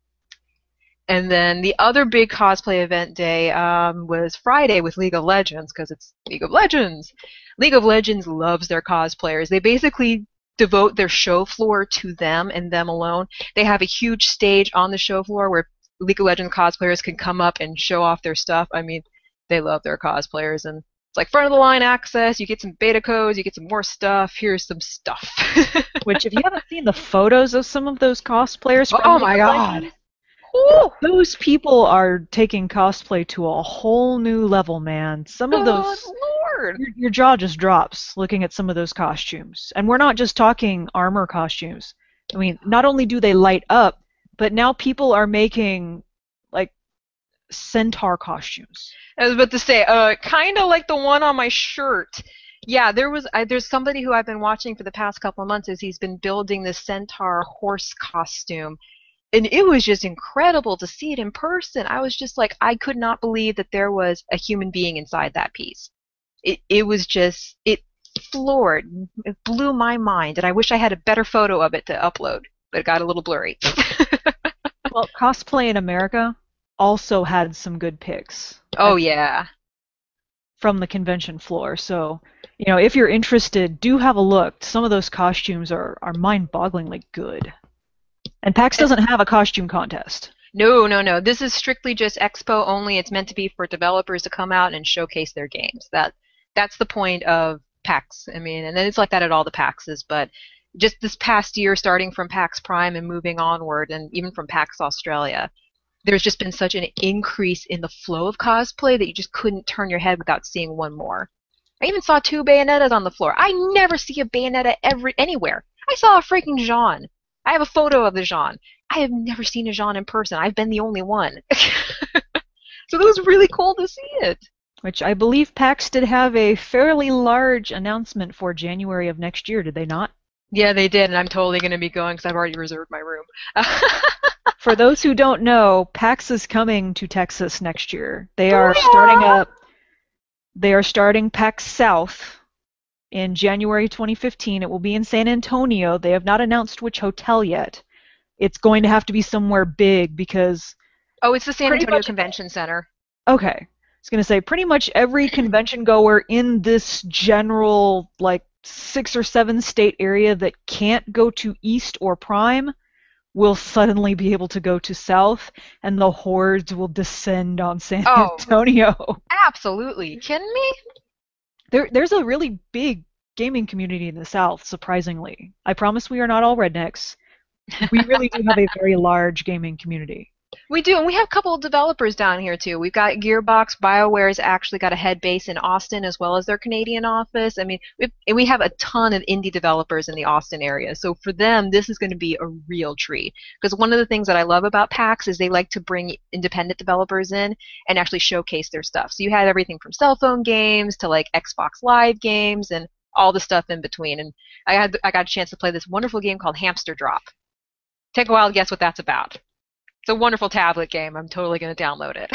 And then the other big cosplay event day was Friday with League of Legends, because it's League of Legends. League of Legends loves their cosplayers. They basically devote their show floor to them and them alone. They have a huge stage on the show floor where League of Legends cosplayers can come up and show off their stuff. I mean, they love their cosplayers, and it's like front of the line access. You get some beta codes, you get some more stuff. Here's some stuff. Which, if you haven't seen the photos of some of those cosplayers, oh my god, those people are taking cosplay to a whole new level, man. Some of those, Lord, your jaw just drops looking at some of those costumes, and we're not just talking armor costumes. I mean, not only do they light up, but now people are making, like, centaur costumes. I was about to say, kind of like the one on my shirt. Yeah, there's somebody who I've been watching for the past couple of months as he's been building this centaur horse costume. And it was just incredible to see it in person. I was just like, I could not believe that there was a human being inside that piece. It was just, it floored. It blew my mind. And I wish I had a better photo of it to upload, but it got a little blurry. Well, Cosplay in America also had some good pics. Oh, yeah. From the convention floor. So, if you're interested, do have a look. Some of those costumes are mind-bogglingly good. And PAX doesn't have a costume contest. No. This is strictly just expo only. It's meant to be for developers to come out and showcase their games. That's the point of PAX. I mean, and then it's like that at all the PAXs, but just this past year, starting from PAX Prime and moving onward, and even from PAX Australia, there's just been such an increase in the flow of cosplay that you just couldn't turn your head without seeing one more. I even saw 2 Bayonettas on the floor. I never see a Bayonetta anywhere. I saw a freaking Jean. I have a photo of the Jean. I have never seen a Jean in person. I've been the only one. So it was really cool to see it. Which I believe PAX did have a fairly large announcement for January of next year, did they not? Yeah, they did, and I'm totally going to be going because I've already reserved my room. For those who don't know, PAX is coming to Texas next year. They are starting Booyah! up. They are starting PAX South in January 2015. It will be in San Antonio. They have not announced which hotel yet. It's going to have to be somewhere big because Oh, it's the San pretty Antonio much. Convention Center. Okay. I was going to say pretty much every convention goer in this general like 6 or 7 state area that can't go to East or Prime will suddenly be able to go to South, and the hordes will descend on San Oh, Antonio. absolutely. Kidding me? There's a really big gaming community in the South, surprisingly. I promise we are not all rednecks. We really do have a very large gaming community. We do, and we have a couple of developers down here too. We've got Gearbox. BioWare's actually got a head base in Austin as well as their Canadian office. I mean, we have a ton of indie developers in the Austin area. So for them, this is going to be a real treat. Because one of the things that I love about PAX is they like to bring independent developers in and actually showcase their stuff. So you had everything from cell phone games to like Xbox Live games and all the stuff in between. And I got a chance to play this wonderful game called Hamster Drop. Take a wild guess what that's about. It's a wonderful tablet game. I'm totally going to download it.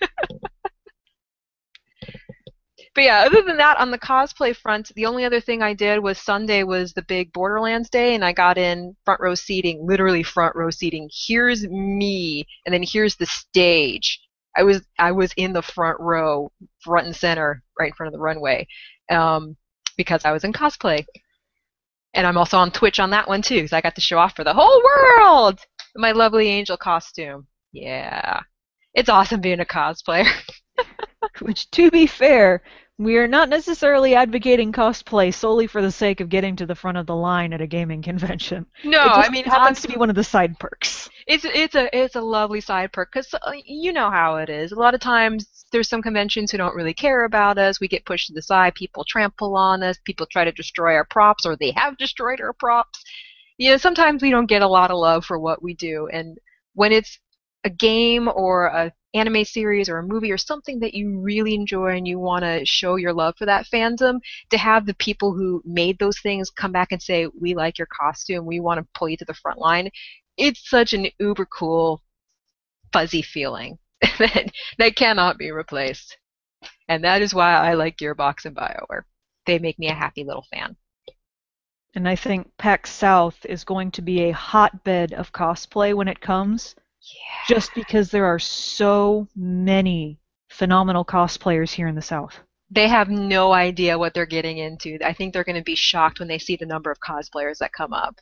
But yeah, other than that, on the cosplay front, the only other thing I did was Sunday was the big Borderlands day, and I got in front row seating, literally front row seating. Here's me, and then here's the stage. I was in the front row, front and center, right in front of the runway, because I was in cosplay. And I'm also on Twitch on that one too, so I got to show off for the whole world my lovely angel costume. Yeah. It's awesome being a cosplayer. Which, to be fair, we are not necessarily advocating cosplay solely for the sake of getting to the front of the line at a gaming convention. No, It just I mean happens to be one of the side perks. it's a lovely side perk because you know how it is. A lot of times there's some conventions who don't really care about us. We get pushed to the side. People trample on us. People try to destroy our props, or they have destroyed our props. You know, sometimes we don't get a lot of love for what we do, and when it's a game or a anime series or a movie or something that you really enjoy and you want to show your love for that fandom, to have the people who made those things come back and say, we like your costume, we want to pull you to the front line, it's such an uber cool, fuzzy feeling that cannot be replaced. And that is why I like Gearbox and BioWare. They make me a happy little fan. And I think PAX South is going to be a hotbed of cosplay when it comes, Yeah. just because there are so many phenomenal cosplayers here in the South. They have no idea what they're getting into. I think they're going to be shocked when they see the number of cosplayers that come up.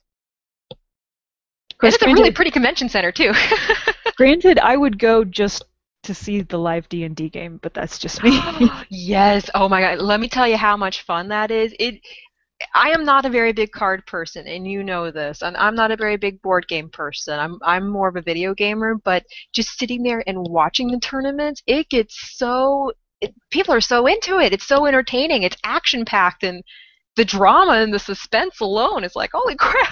And it's a really pretty convention center too. Granted, I would go just to see the live D&D game, but that's just me. Yes. Oh my God. Let me tell you how much fun that is. I am not a very big card person, and you know this. And I'm not a very big board game person. I'm more of a video gamer, but just sitting there and watching the tournaments, it gets people are so into it. It's so entertaining. It's action packed, and the drama and the suspense alone is like, holy crap.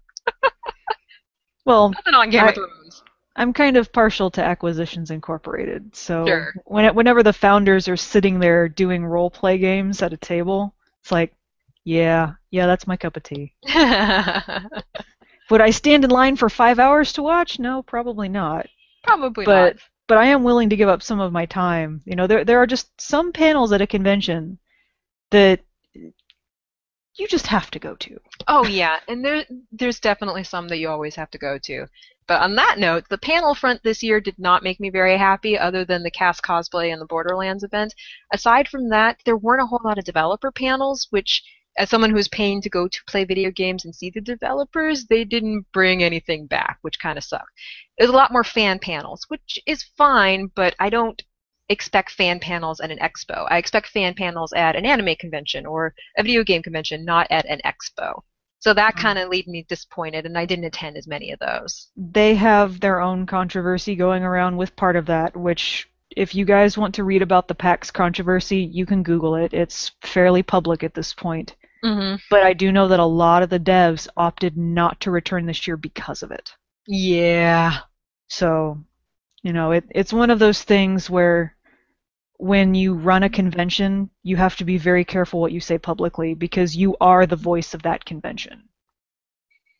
Well, Nothing on Game of Thrones. I'm kind of partial to Acquisitions Incorporated, so Sure. whenever the founders are sitting there doing role play games at a table, it's like, yeah, that's my cup of tea. Would I stand in line for 5 hours to watch? No, probably not. Probably not. But I am willing to give up some of my time. You know, there are just some panels at a convention that you just have to go to. Oh yeah, and there's definitely some that you always have to go to. But on that note, the panel front this year did not make me very happy, other than the Cast Cosplay and the Borderlands event. Aside from that, there weren't a whole lot of developer panels, which, as someone who's paying to go to play video games and see the developers, they didn't bring anything back, which kind of sucked. There's a lot more fan panels, which is fine, but I don't expect fan panels at an expo. I expect fan panels at an anime convention or a video game convention, not at an expo. So that kind of left me disappointed, and I didn't attend as many of those. They have their own controversy going around with part of that, which, if you guys want to read about the PAX controversy, you can Google it. It's fairly public at this point. Mm-hmm. But I do know that a lot of the devs opted not to return this year because of it. Yeah. So, you know, it's one of those things where when you run a convention, you have to be very careful what you say publicly because you are the voice of that convention.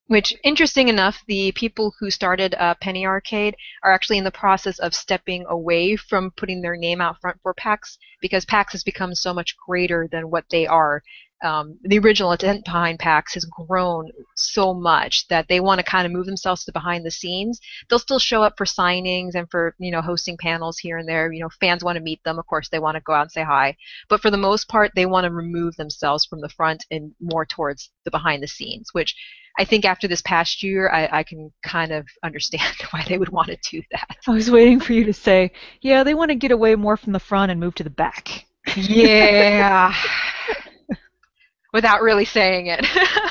Which, interesting enough, the people who started Penny Arcade are actually in the process of stepping away from putting their name out front for PAX because PAX has become so much greater than what they are. The original intent behind PAX has grown so much that they want to kind of move themselves to behind the scenes. They'll still show up for signings and for, hosting panels here and there. Fans want to meet them. Of course, they want to go out and say hi. But for the most part, they want to remove themselves from the front and more towards the behind the scenes, which I think after this past year, I can kind of understand why they would want to do that. I was waiting for you to say, yeah, they want to get away more from the front and move to the back. Yeah. Without really saying it.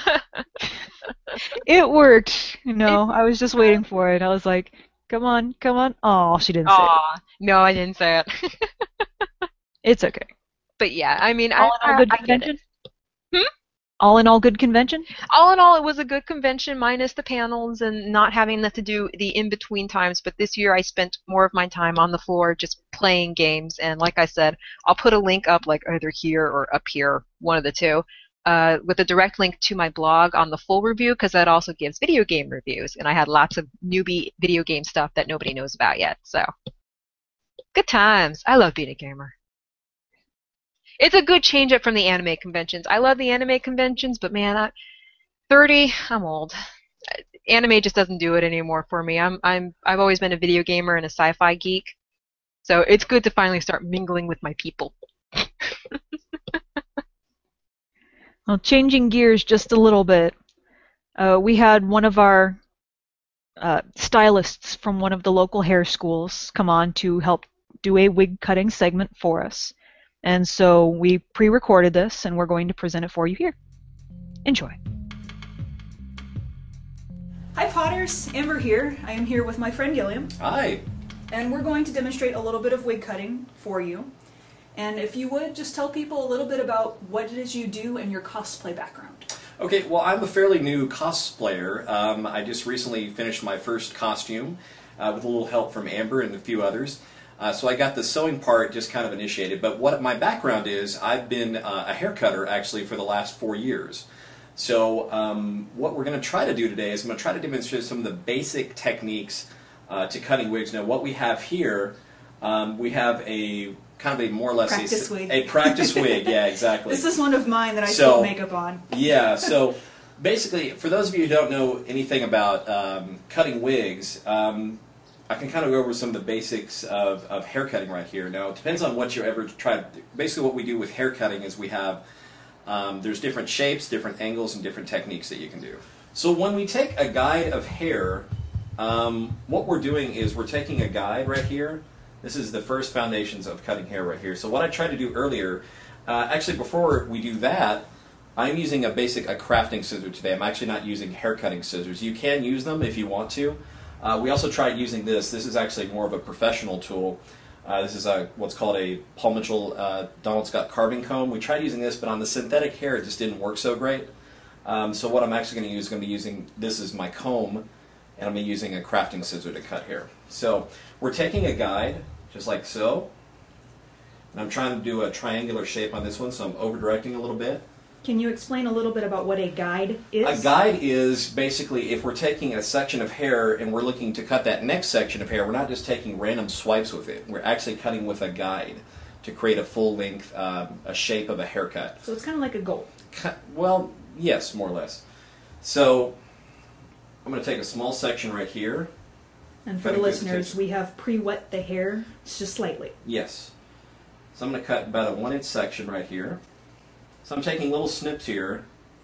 It worked. I was just waiting for it. I was like, come on, come on. Oh, she didn't say it. No, I didn't say it. It's okay. But yeah, I mean, all in all, good convention? All in all, good convention? All in all, it was a good convention, minus the panels and not having to do the in-between times. But this year, I spent more of my time on the floor just playing games. And like I said, I'll put a link up, like either here or up here, one of the two, with a direct link to my blog on the full review, because that also gives video game reviews. And I had lots of newbie video game stuff that nobody knows about yet. So, good times. I love being a gamer. It's a good change up from the anime conventions. I love the anime conventions, but man, 30, I'm old. Anime just doesn't do it anymore for me. I've always been a video gamer and a sci-fi geek, so it's good to finally start mingling with my people. Well, changing gears just a little bit, we had one of our stylists from one of the local hair schools come on to help do a wig cutting segment for us. And so we pre-recorded this, and we're going to present it for you here. Enjoy. Hi Potters, Amber here. I am here with my friend Gilliam. Hi. And we're going to demonstrate a little bit of wig cutting for you. And if you would, just tell people a little bit about what it is you do and your cosplay background. Okay, well, I'm a fairly new cosplayer. I just recently finished my first costume with a little help from Amber and a few others. So I got the sewing part just kind of initiated, but what my background is, I've been a hair cutter actually for the last 4 years. So what we're going to try to do today is I'm going to try to demonstrate some of the basic techniques to cutting wigs. Now what we have here, we have a kind of a more or less practice wig. A practice wig, yeah, exactly. This is one of mine that I still makeup on. Yeah, so basically, for those of you who don't know anything about cutting wigs, I can kind of go over some of the basics of hair cutting right here. Now, it depends on what you ever try to do. Basically, what we do with hair cutting is we have, there's different shapes, different angles, and different techniques that you can do. So when we take a guide of hair, what we're doing is we're taking a guide right here. This is the first foundations of cutting hair right here. So what I tried to do earlier, actually before we do that, I'm using a crafting scissor today. I'm actually not using hair cutting scissors. You can use them if you want to. We also tried using this. This is actually more of a professional tool. This is what's called a Paul Mitchell Donald Scott carving comb. We tried using this, but on the synthetic hair it just didn't work so great. So what I'm actually going to use is going to be using, this is my comb, and I'm going to be using a crafting scissor to cut hair. So we're taking a guide, just like so, and I'm trying to do a triangular shape on this one, so I'm over-directing a little bit. Can you explain a little bit about what a guide is? A guide is basically if we're taking a section of hair and we're looking to cut that next section of hair, we're not just taking random swipes with it. We're actually cutting with a guide to create a full-length a shape of a haircut. So it's kind of like a goal. Well, yes, more or less. So I'm going to take a small section right here. And for the listeners, we have pre-wet the hair just slightly. Yes. So I'm going to cut about a 1-inch section right here. So I'm taking little snips here.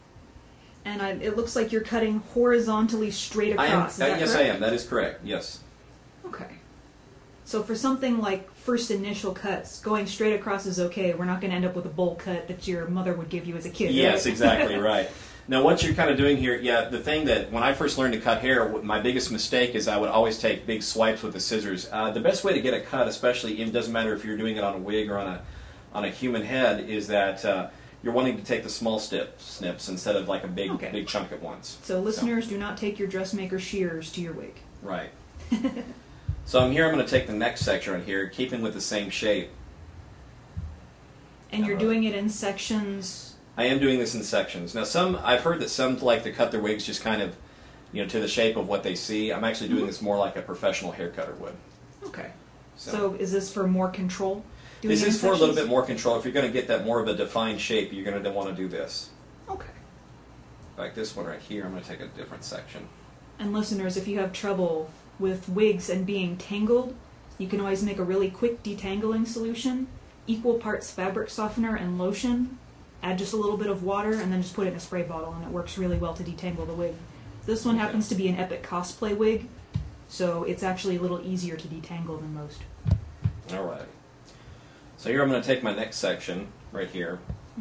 And it looks like you're cutting horizontally straight across. Yes, I am. That is correct. Yes. Okay. So for something like first initial cuts, going straight across is okay. We're not going to end up with a bowl cut that your mother would give you as a kid. Yes, right? Exactly right. Now, what you're kind of doing here, the thing that when I first learned to cut hair, my biggest mistake is I would always take big swipes with the scissors. The best way to get a cut, especially, it doesn't matter if you're doing it on a wig or on a human head, is that you're wanting to take the small snips instead of like a big chunk at once. So listeners, do not take your dressmaker shears to your wig. Right. So I'm going to take the next section right here, keeping with the same shape. And you're doing it in sections? I am doing this in sections. Now, I've heard that some like to cut their wigs just kind of to the shape of what they see. I'm actually doing this more like a professional hair cutter would. Okay. So is this for more control? This is for a little bit more control. If you're going to get that more of a defined shape, you're going to want to do this. Okay. Like this one right here, I'm going to take a different section. And listeners, if you have trouble with wigs and being tangled, you can always make a really quick detangling solution. Equal parts fabric softener and lotion. Add just a little bit of water and then just put it in a spray bottle, and it works really well to detangle the wig. This one happens to be an Epic cosplay wig, so it's actually a little easier to detangle than most. All right. So here I'm going to take my next section right here.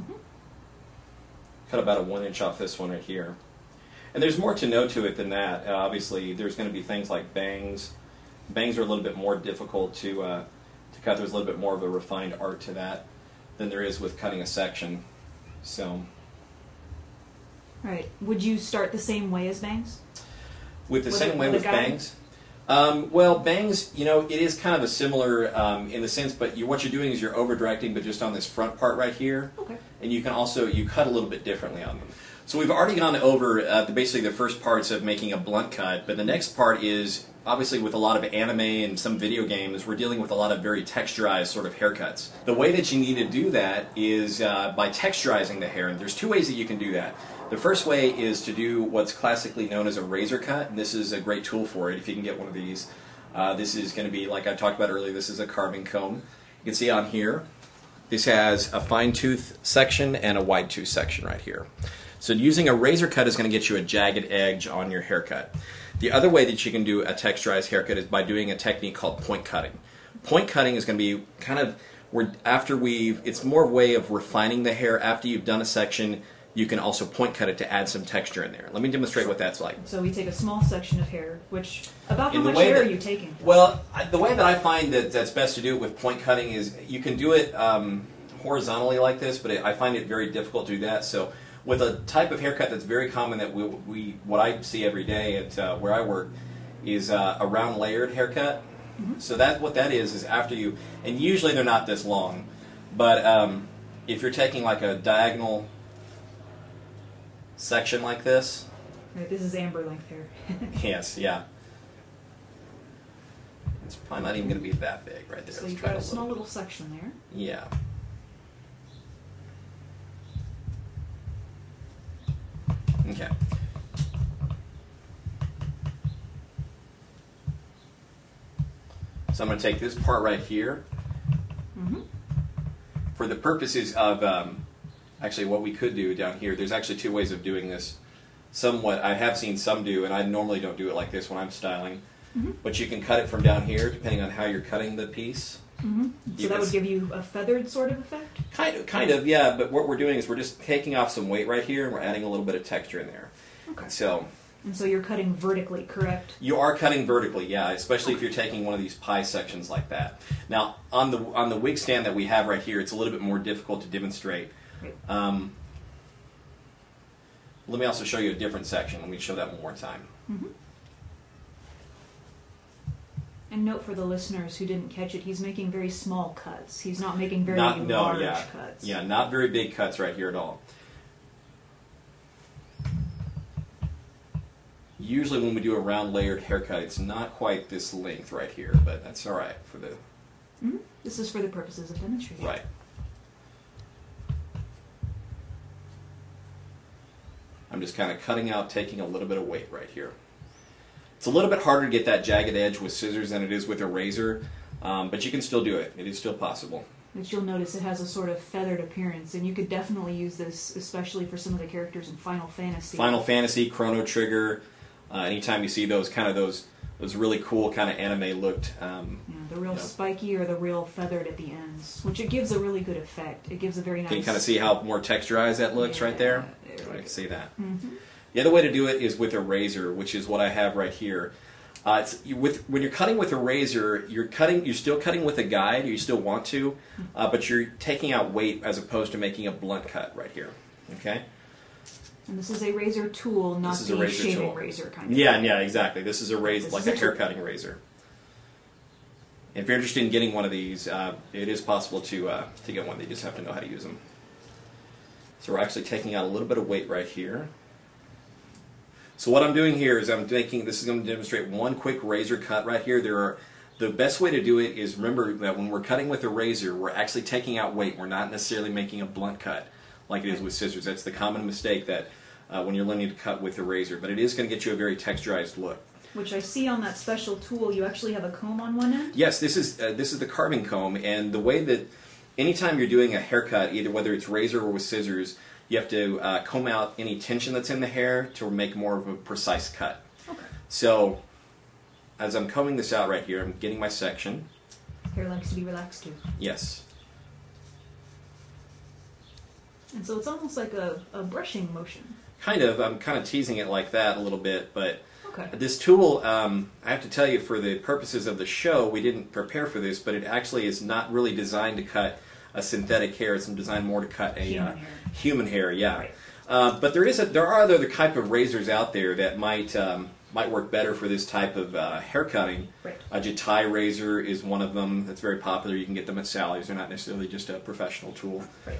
Cut about a 1 inch off this one right here. And there's more to know to it than that. Obviously, there's going to be things like bangs. Bangs are a little bit more difficult to cut. There's a little bit more of a refined art to that than there is with cutting a section. So, Right. Would you start the same way as bangs? with the same way with bangs? Well, bangs, it is kind of a similar in the sense, but what you're doing is you're over directing, but just on this front part right here. Okay. And you can also, you cut a little bit differently on them. So we've already gone over basically the first parts of making a blunt cut, but the next part is, obviously with a lot of anime and some video games, we're dealing with a lot of very texturized sort of haircuts. The way that you need to do that is by texturizing the hair, and there's two ways that you can do that. The first way is to do what's classically known as a razor cut, and this is a great tool for it if you can get one of these. This is going to be, like I talked about earlier, this is a carving comb. You can see on here, this has a fine tooth section and a wide tooth section right here. So using a razor cut is going to get you a jagged edge on your haircut. The other way that you can do a texturized haircut is by doing a technique called point cutting. Point cutting is going to be kind of it's more a way of refining the hair. After you've done a section, you can also point cut it to add some texture in there. Let me demonstrate what that's like. So we take a small section of hair, about how much hair are you taking? Well, the way that I find that's best to do it with point cutting is you can do it horizontally like this, but I find it very difficult to do that. So with a type of haircut that's very common that what I see every day at where I work is a round layered haircut. Mm-hmm. So what that is after you, and usually they're not this long, but if you're taking like a diagonal section like this. Right, this is amber length hair. Yes, yeah. It's probably not even going to be that big right there. So you've got a small little section there. Yeah. Okay. So I'm going to take this part right here. Mm-hmm. For the purposes of actually what we could do down here, there's actually two ways of doing this. Somewhat, I have seen some do, and I normally don't do it like this when I'm styling. Mm-hmm. But you can cut it from down here, depending on how you're cutting the piece. Mm-hmm. So that would give you a feathered sort of effect? Kind of, yeah. But what we're doing is we're just taking off some weight right here, and we're adding a little bit of texture in there. Okay. And so you're cutting vertically, correct? You are cutting vertically, yeah, especially if you're taking one of these pie sections like that. Now, on the wig stand that we have right here, it's a little bit more difficult to demonstrate. Right. Let me also show you a different section. Let me show that one more time. Mm-hmm. And note for the listeners who didn't catch it, he's making very small cuts. He's not making very large cuts. Yeah, not very big cuts right here at all. Usually when we do a round layered haircut, it's not quite this length right here, but that's all right for the... Mm-hmm. This is for the purposes of demonstration. Right. I'm just kind of cutting out, taking a little bit of weight right here. It's a little bit harder to get that jagged edge with scissors than it is with a razor, but you can still do it. It is still possible. But you'll notice it has a sort of feathered appearance, and you could definitely use this, especially for some of the characters in Final Fantasy. Final Fantasy, Chrono Trigger, anytime you see those really cool kind of anime looked... the real spiky or the real feathered at the ends, which it gives a really good effect. It gives a very nice... Can you kind of see how more texturized that looks right there? I can see that. Mm-hmm. The other way to do it is with a razor, which is what I have right here. When you're cutting with a razor, you're still cutting with a guide, you still want to, but you're taking out weight as opposed to making a blunt cut right here. Okay? And this is a razor tool, not the shaving razor kind of thing. Yeah, exactly. This is a razor, like a hair cutting razor. If you're interested in getting one of these, it is possible to get one. They just have to know how to use them. So we're actually taking out a little bit of weight right here. So what I'm doing here is this is going to demonstrate one quick razor cut right here. The best way to do it is remember that when we're cutting with a razor, we're actually taking out weight. We're not necessarily making a blunt cut like it is with scissors. That's the common mistake that when you're learning to cut with a razor. But it is going to get you a very texturized look. Which I see on that special tool, you actually have a comb on one end? Yes, this is the carving comb, and the way that anytime you're doing a haircut, either whether it's razor or with scissors, you have to comb out any tension that's in the hair to make more of a precise cut. Okay. So, as I'm combing this out right here, I'm getting my section. Hair likes to be relaxed too. Yes. And so it's almost like a brushing motion. Kind of. I'm kind of teasing it like that a little bit, but Okay. this tool, I have to tell you, for the purposes of the show, we didn't prepare for this, but it actually is not really designed to cut a synthetic hair. It's designed more to cut a human hair. Yeah. Right. But there are other type of razors out there that might work better for this type of hair cutting. Right. A Jatai razor is one of them that's very popular. You can get them at Sally's. They're not necessarily just a professional tool. Right.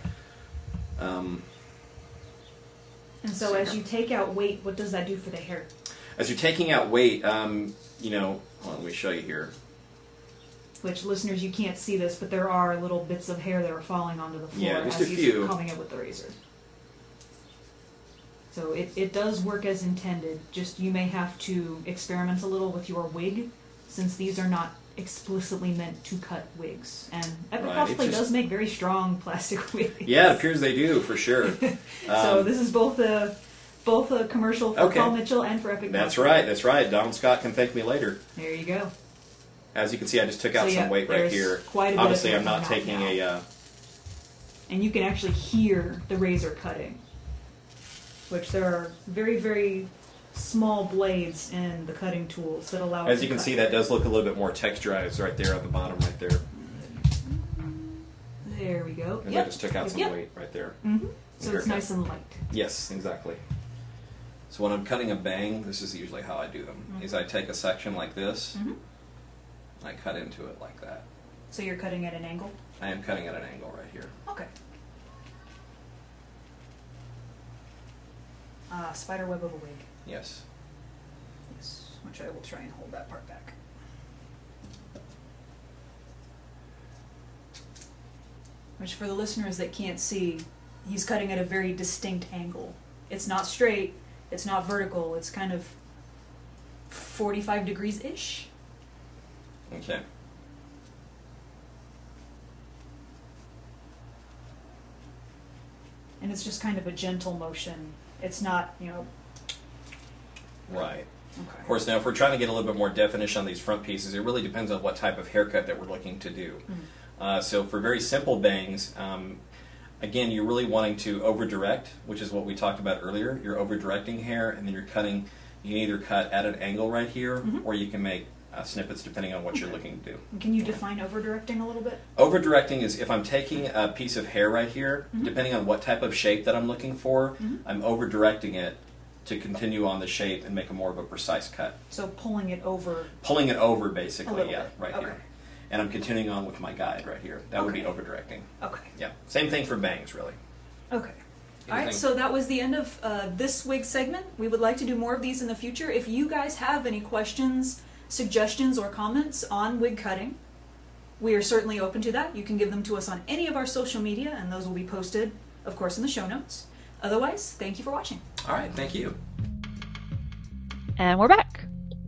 And so as you take out weight, what does that do for the hair? As you're taking out weight, let me show you here. Which, listeners, you can't see this, but there are little bits of hair that are falling onto the floor Yeah, just as a you're few. combing it with the razor. So it does work as intended, just you may have to experiment a little with your wig, since these are not explicitly meant to cut wigs. And Epic Right, Cosplay does make very strong plastic wigs. Yeah, it appears they do, for sure. So this is both a commercial for Okay. Paul Mitchell and for Epic Cosplay. That's right. Donald Scott can thank me later. There you go. As you can see, I just took out So, some yeah, weight right there's here. quite a bit of Obviously, hair I'm not coming out taking now. And you can actually hear the razor cutting, which there are very, very small blades in the cutting tools that allow it As to you can cut. see, that does look a little bit more texturized right there on the bottom right there. There we go. And Yep. I just took out some Yep. weight right there. Mm-hmm. So Haircut. it's nice and light. Yes, exactly. So when I'm cutting a bang, this is usually how I do them, is I take a section like this, Mhm. and I cut into it like that. So you're cutting at an angle? I am cutting at an angle right here. Okay. Spider web of a wig. Yes. Yes, which I will try and hold that part back. Which, for the listeners that can't see, he's cutting at a very distinct angle. It's not straight, it's not vertical, it's kind of 45 degrees-ish. Okay. And it's just kind of a gentle motion. It's not, Right. okay. Of course, now if we're trying to get a little bit more definition on these front pieces, it really depends on what type of haircut that we're looking to do. So for very simple bangs, again, you're really wanting to over-direct, which is what we talked about earlier. You're over-directing hair, and then you're cutting. You can either cut at an angle right here, or you can make snippets depending on what you're looking to do. Can you define over-directing a little bit? Over-directing is if I'm taking a piece of hair right here, depending on what type of shape that I'm looking for, I'm over-directing it to continue on the shape and make a more of a precise cut. So pulling it over. Pulling it over, A basically, little yeah, bit. right Okay. here. And I'm continuing on with my guide right here. That would be Okay. over-directing. Okay. Yeah, same thing for bangs, really. Okay. All right, Anything- so that was the end of this wig segment. We would like to do more of these in the future. If you guys have any questions, suggestions, or comments on wig cutting, we are certainly open to that. You can give them to us on any of our social media, and those will be posted, of course, in the show notes. Otherwise, thank you for watching. All right, thank you. And we're back.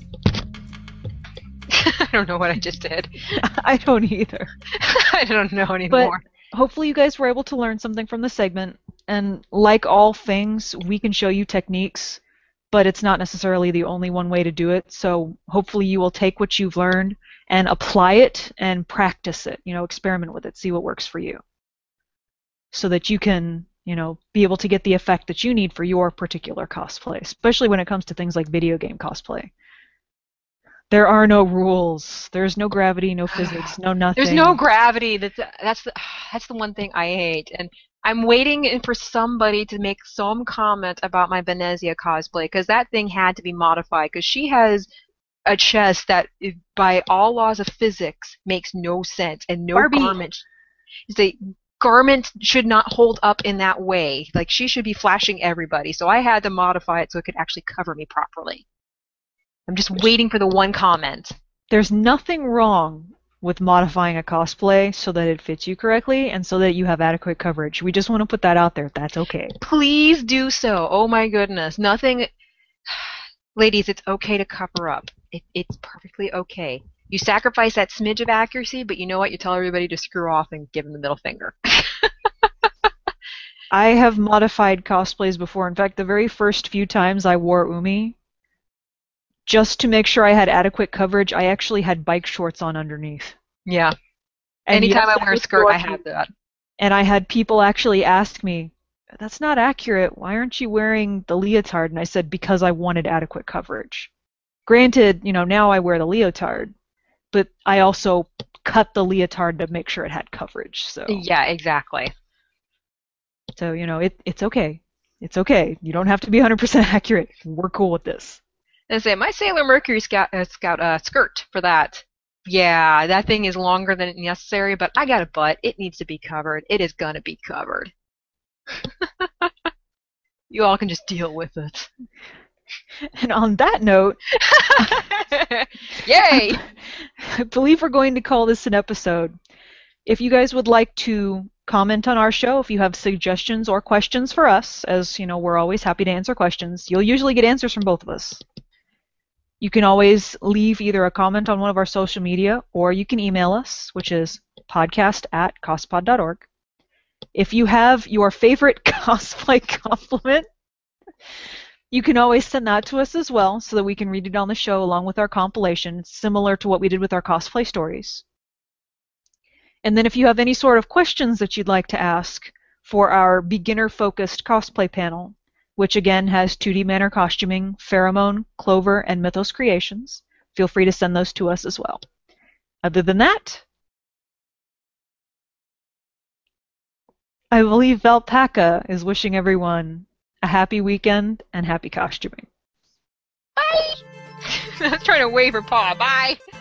I don't know what I just did. I don't either. I don't know anymore. Hopefully you guys were able to learn something from the segment. And like all things, we can show you techniques, but it's not necessarily the only one way to do it. So hopefully you will take what you've learned and apply it and practice it. Experiment with it, see what works for you. So that you can, be able to get the effect that you need for your particular cosplay, especially when it comes to things like video game cosplay. There are no rules. There's no gravity, no physics, no nothing. There's no gravity. That's the one thing I hate. And I'm waiting for somebody to make some comment about my Venezia cosplay, because that thing had to be modified, because she has a chest that, by all laws of physics, makes no sense, and no Barbie. garment. garment should not hold up in that way. Like, she should be flashing everybody. So I had to modify it so it could actually cover me properly. I'm just waiting for the one comment. There's nothing wrong with modifying a cosplay so that it fits you correctly and so that you have adequate coverage. We just want to put that out there. That's okay. Please do so. Oh my goodness. Nothing. Ladies, it's okay to cover up. It's perfectly okay. You sacrifice that smidge of accuracy, but you know what? You tell everybody to screw off and give them the middle finger. I have modified cosplays before. In fact, the very first few times I wore Umi, just to make sure I had adequate coverage, I actually had bike shorts on underneath. Yeah. And Anytime yes, I wear a skirt, I have that. And I had people actually ask me, that's not accurate. Why aren't you wearing the leotard? And I said, because I wanted adequate coverage. Granted, now I wear the leotard, but I also cut the leotard to make sure it had coverage. So Yeah, exactly. So, it's okay. It's okay. You don't have to be 100% accurate. We're cool with this. And say, my Sailor Mercury skirt for that. Yeah, that thing is longer than necessary, but I got a butt. It needs to be covered. It is gonna be covered. You all can just deal with it. And on that note, yay! I believe we're going to call this an episode. If you guys would like to comment on our show, if you have suggestions or questions for us, as we're always happy to answer questions, you'll usually get answers from both of us. You can always leave either a comment on one of our social media, or you can email us, which is podcast@cospod.org. If you have your favorite cosplay compliment, you can always send that to us as well, so that we can read it on the show along with our compilation, similar to what we did with our cosplay stories. And then if you have any sort of questions that you'd like to ask for our beginner-focused cosplay panel, which again has 2D Manor Costuming, Pheromone, Clover, and Mythos Creations, feel free to send those to us as well. Other than that, I believe Valpaca is wishing everyone a happy weekend and happy costuming. Bye! I was trying to wave her paw. Bye!